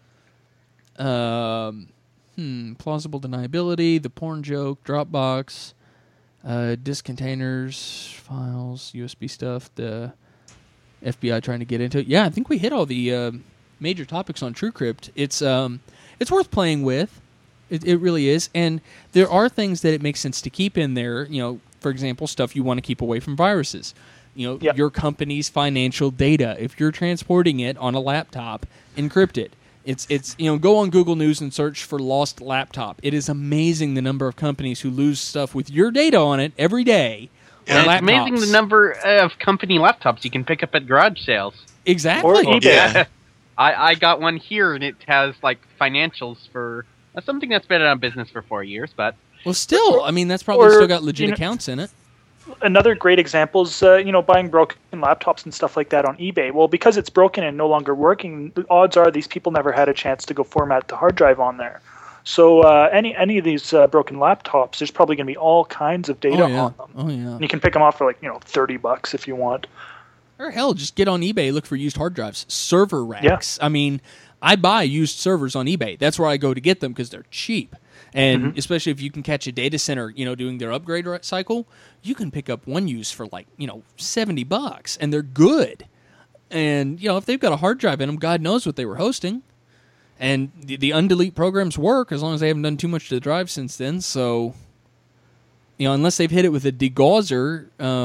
Plausible deniability, the porn joke, Dropbox, disk containers, files, USB stuff, the FBI trying to get into it. Yeah, I think we hit all the major topics on TrueCrypt. It's worth playing with. It really is, and there are things that it makes sense to keep in there. For example, stuff you want to keep away from viruses. Your company's financial data. If you're transporting it on a laptop, encrypt it. It's go on Google News and search for lost laptop. It is amazing the number of companies who lose stuff with your data on it every day. Yeah, it's amazing the number of company laptops you can pick up at garage sales. Exactly. Or eBay. Yeah. I got one here, and it has like financials for something that's been out of business for 4 years. But well, still, I mean, that's probably still got legit accounts in it. Another great example is, buying broken laptops and stuff like that on eBay. Well, because it's broken and no longer working, the odds are these people never had a chance to go format the hard drive on there. So any of these broken laptops, there's probably going to be all kinds of data on them. Oh yeah. And you can pick them off for like $30 if you want. Or hell, just get on eBay, look for used hard drives, server racks. Yeah. I mean, I buy used servers on eBay. That's where I go to get them because they're cheap. And especially if you can catch a data center, doing their upgrade cycle, you can pick up one used for like, $70, and they're good. And, if they've got a hard drive in them, God knows what they were hosting. And the undelete programs work as long as they haven't done too much to the drive since then. So, unless they've hit it with a degausser,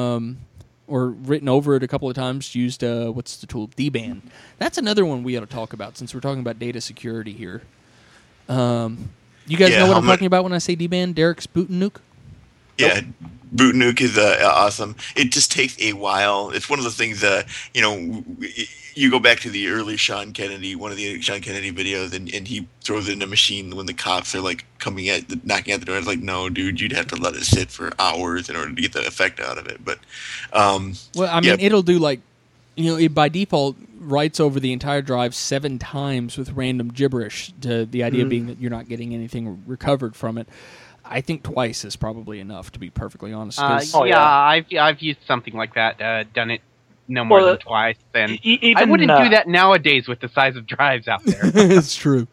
or written over it a couple of times, used, what's the tool? DBAN. That's another one we ought to talk about since we're talking about data security here. You guys know what I'm talking about when I say DBAN? Derek's Boot and Nuke? Yeah, Boot and Nuke is awesome. It just takes a while. It's one of the things, you go back to the early Sean Kennedy, one of the Sean Kennedy videos, and he throws it in a machine when the cops are like knocking at the door. It's like, no, dude, you'd have to let it sit for hours in order to get the effect out of it. But, it'll do like, it by default writes over the entire drive 7 times with random gibberish, to the idea being that you're not getting anything recovered from it. I think twice is probably enough, to be perfectly honest. I've used something like that, done it no more than twice. And I wouldn't do that nowadays with the size of drives out there. It's true.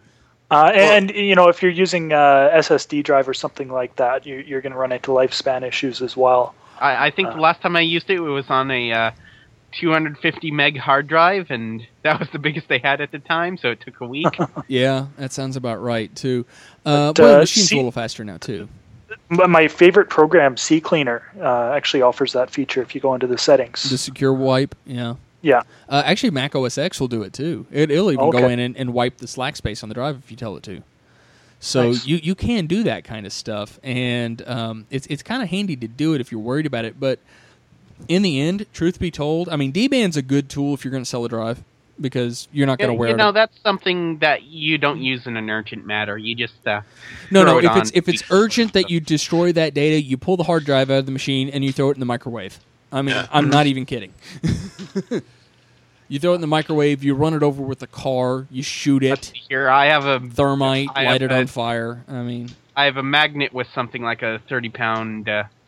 If you're using SSD drive or something like that, you're going to run into lifespan issues as well. I think the last time I used it was on a 250 meg hard drive, and that was the biggest they had at the time, so it took a week. Yeah, that sounds about right, too. The machine's a little faster now, too. My favorite program, CCleaner, actually offers that feature if you go into the settings. The secure wipe, yeah. Yeah. Actually, Mac OS X will do it, too. It'll even go in and wipe the slack space on the drive if you tell it to. So nice. You can do that kind of stuff, and it's kind of handy to do it if you're worried about it, but in the end, truth be told, I mean, DBAN's a good tool if you're going to sell a drive, because you're not going to wear it. That's something that you don't use in an urgent matter. You just if it's urgent that you destroy that data, you pull the hard drive out of the machine and you throw it in the microwave. I mean, I'm not even kidding. You throw it in the microwave, you run it over with a car, you shoot it. Here, I have a thermite, light it on fire. I mean, I have a magnet with something like a 30-pound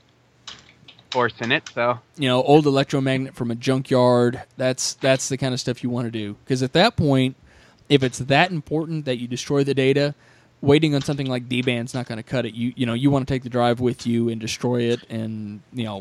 force in it, so old electromagnet from a junkyard. That's the kind of stuff you want to do, because at that point, if it's that important that you destroy the data, waiting on something like DBAN's not going to cut it. You want to take the drive with you and destroy it, and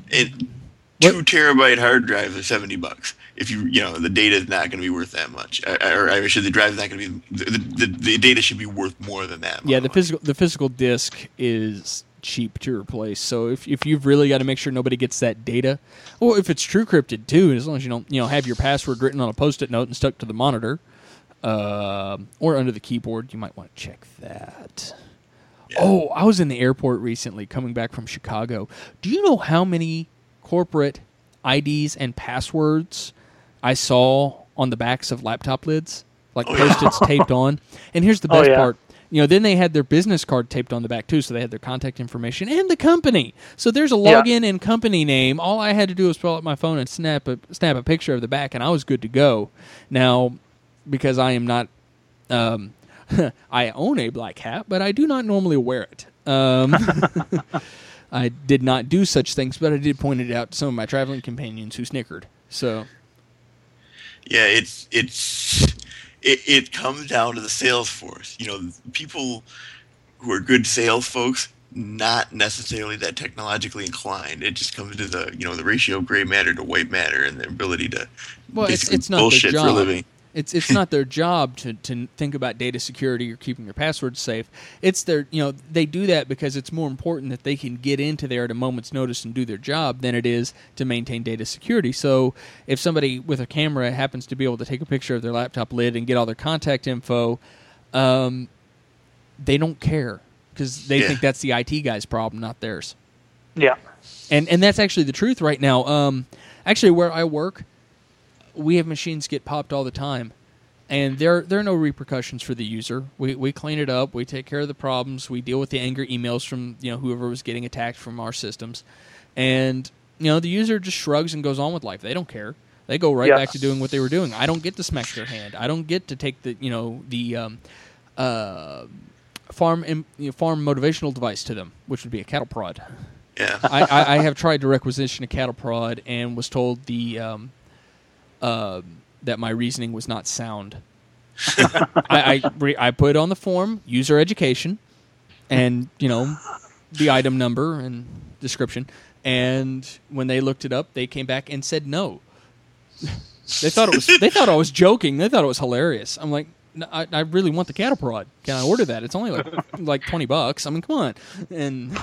2 terabyte hard drives are $70. If the data is not going to be worth that much, or I should the drive is not going to be the data should be worth more than that. Yeah, the physical disk is cheap to replace. So if you've really got to make sure nobody gets that data, or if it's TrueCrypted too, as long as you don't have your password written on a Post-it note and stuck to the monitor, or under the keyboard, you might want to check that. Yeah. Oh, I was in the airport recently coming back from Chicago. Do you know how many corporate IDs and passwords I saw on the backs of laptop lids, like Post-its taped on? And here's the best part. Then they had their business card taped on the back, too, so they had their contact information and the company. So there's a login and company name. All I had to do was pull out my phone and snap a picture of the back, and I was good to go. Now, because I am not... I own a black hat, but I do not normally wear it. I did not do such things, but I did point it out to some of my traveling companions who snickered. So... Yeah, it comes down to the sales force. People who are good sales folks, not necessarily that technologically inclined. It just comes to the ratio of gray matter to white matter and their ability to it's not bullshit their job. For a living. It's not their job to think about data security or keeping their passwords safe. It's their they do that because it's more important that they can get into there at a moment's notice and do their job than it is to maintain data security. So if somebody with a camera happens to be able to take a picture of their laptop lid and get all their contact info, they don't care because they think that's the IT guy's problem, not theirs. Yeah, and that's actually the truth right now. Actually, where I work, we have machines get popped all the time, And there are no repercussions for the user. We clean it up. We take care of the problems. We deal with the angry emails from whoever was getting attacked from our systems. And the user just shrugs and goes on with life. They don't care. They go right back to doing what they were doing. I don't get to smack their hand. I don't get to take the farm motivational device to them, which would be a cattle prod. Yeah. I have tried to requisition a cattle prod and was told that my reasoning was not sound. I put on the form user education and the item number and description, and when they looked it up, they came back and said no. They thought I was joking. They thought it was hilarious. I'm like, no, I really want the cattle prod. Can I order that? It's only like $20. I mean, come on. And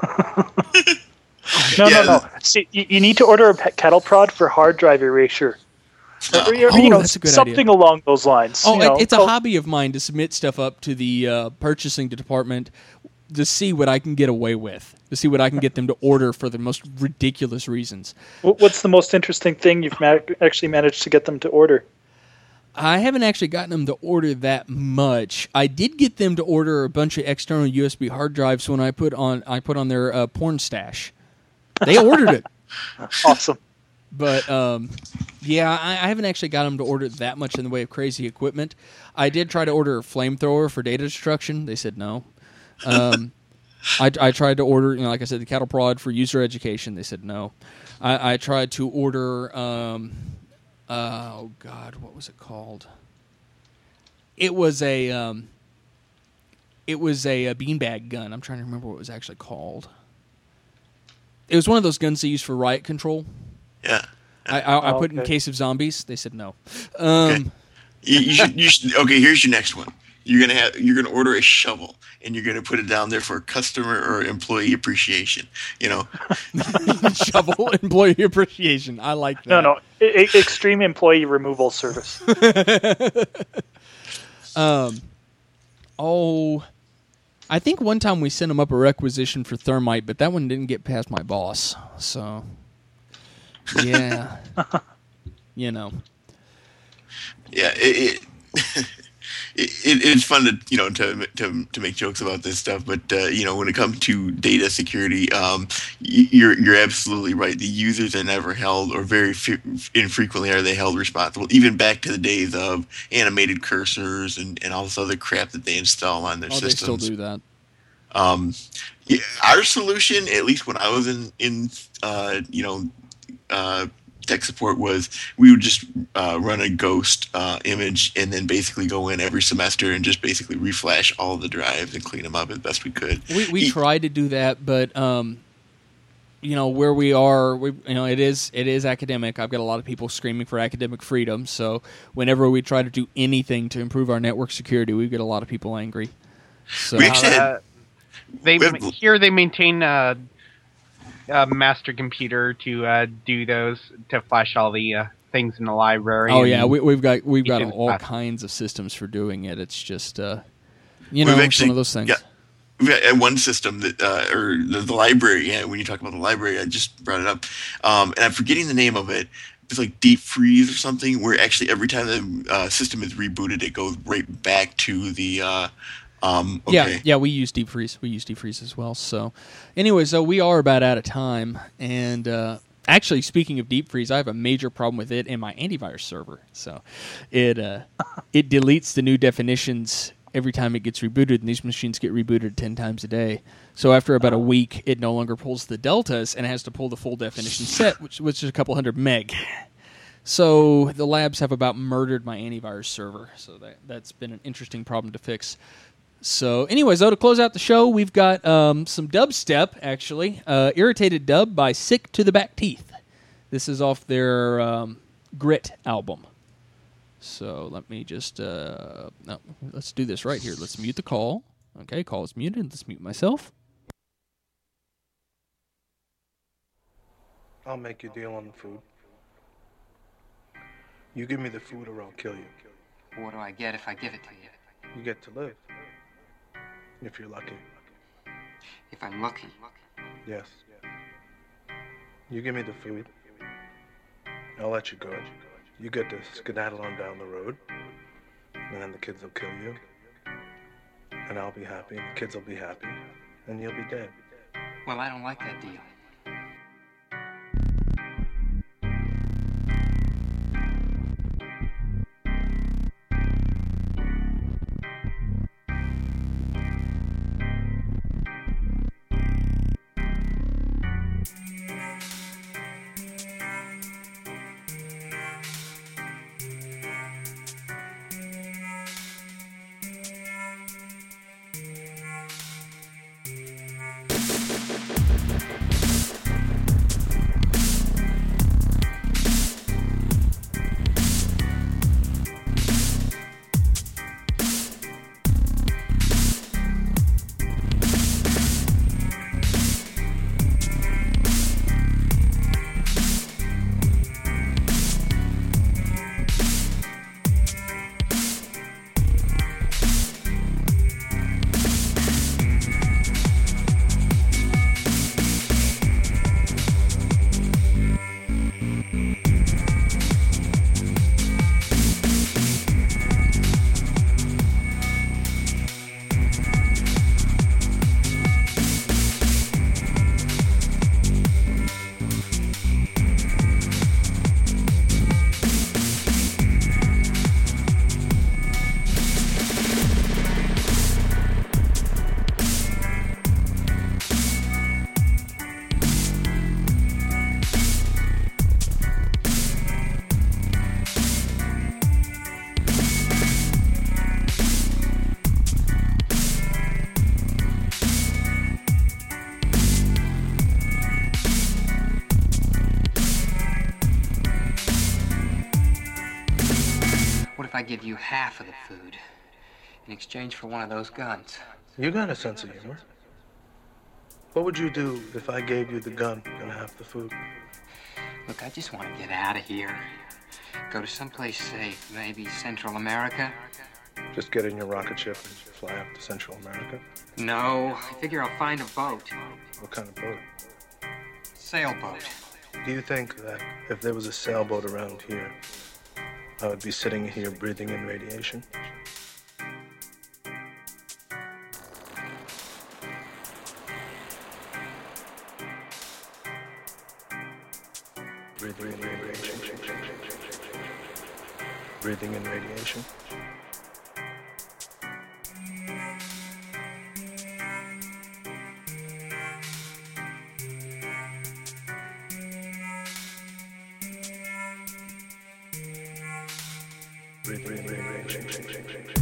no. See, you need to order a cattle prod for hard drive erasure. That's a good something idea. Along those lines. It's a hobby of mine to submit stuff up to the purchasing department to see what I can get away with, to see what I can get them to order for the most ridiculous reasons. What's the most interesting thing you've actually managed to get them to order? I haven't actually gotten them to order that much. I did get them to order a bunch of external USB hard drives when I put on their porn stash. They ordered it. Awesome. But, I haven't actually got them to order that much in the way of crazy equipment. I did try to order a flamethrower for data destruction. They said no. I tried to order, like I said, the cattle prod for user education. They said no. I tried to order, what was it called? It was a beanbag gun. I'm trying to remember what it was actually called. It was one of those guns they use for riot control. Yeah. I put in case of zombies. They said no. Okay. You should. Okay, here's your next one. You're gonna order a shovel and you're gonna put it down there for customer or employee appreciation. Shovel employee appreciation. I like that. No. Extreme employee removal service. I think one time we sent them up a requisition for thermite, but that one didn't get past my boss. So, yeah, Yeah, it's fun to make jokes about this stuff, but when it comes to data security, you're absolutely right. The users are never held, or very infrequently are they held responsible, even back to the days of animated cursors and all this other crap that they install on their systems. They still do that. Our solution, at least when I was in tech support, was we would just run a ghost image and then basically go in every semester and just basically reflash all the drives and clean them up as best we could. We tried to do that, but where we are, it is academic. I've got a lot of people screaming for academic freedom, so whenever we try to do anything to improve our network security, we get a lot of people angry. So we actually they maintain a master computer to do those, to flash all the things in the library. Oh yeah, we've got all kinds of systems for doing it. It's just it's one of those things. Yeah, we've got one system that or the library. Yeah, when you talk about the library, I just brought it up, and I'm forgetting the name of it. It's like Deep Freeze or something, where actually every time the system is rebooted, it goes right back to the. Okay. Yeah, we use Deep Freeze. We use Deep Freeze as well. So, anyways, we are about out of time. And actually, speaking of Deep Freeze, I have a major problem with it and my antivirus server. So, it deletes the new definitions every time it gets rebooted, and these machines get rebooted 10 times a day. So, after about a week, it no longer pulls the deltas and has to pull the full definition set, which is a couple hundred meg. So, the labs have about murdered my antivirus server. So, that's been an interesting problem to fix. So, anyways, to close out the show, we've got some dubstep, actually. Irritated Dub by Sick to the Back Teeth. This is off their Grit album. So, let me just... let's do this right here. Let's mute the call. Okay, call is muted. Let's mute myself. I'll make you a deal on the food. You give me the food or I'll kill you. What do I get if I give it to you? You get to live. If you're lucky. If I'm lucky? Yes. You give me the food. I'll let you go. You get to skedaddle on down the road. and then the kids will kill you, and I'll be happy, and the kids will be happy, and you'll be dead. Well, I don't like that deal. If I give you half of the food in exchange for one of those guns. You got a sense of humor. What would you do if I gave you the gun and half the food? Look, I just want to get out of here. Go to someplace safe, maybe Central America. Just get in your rocket ship and fly up to Central America? No, I figure I'll find a boat. What kind of boat? Sailboat. Do you think that if there was a sailboat around here, I would be sitting here breathing in radiation? Breathing in radiation. Breathing in radiation. Breathing in radiation.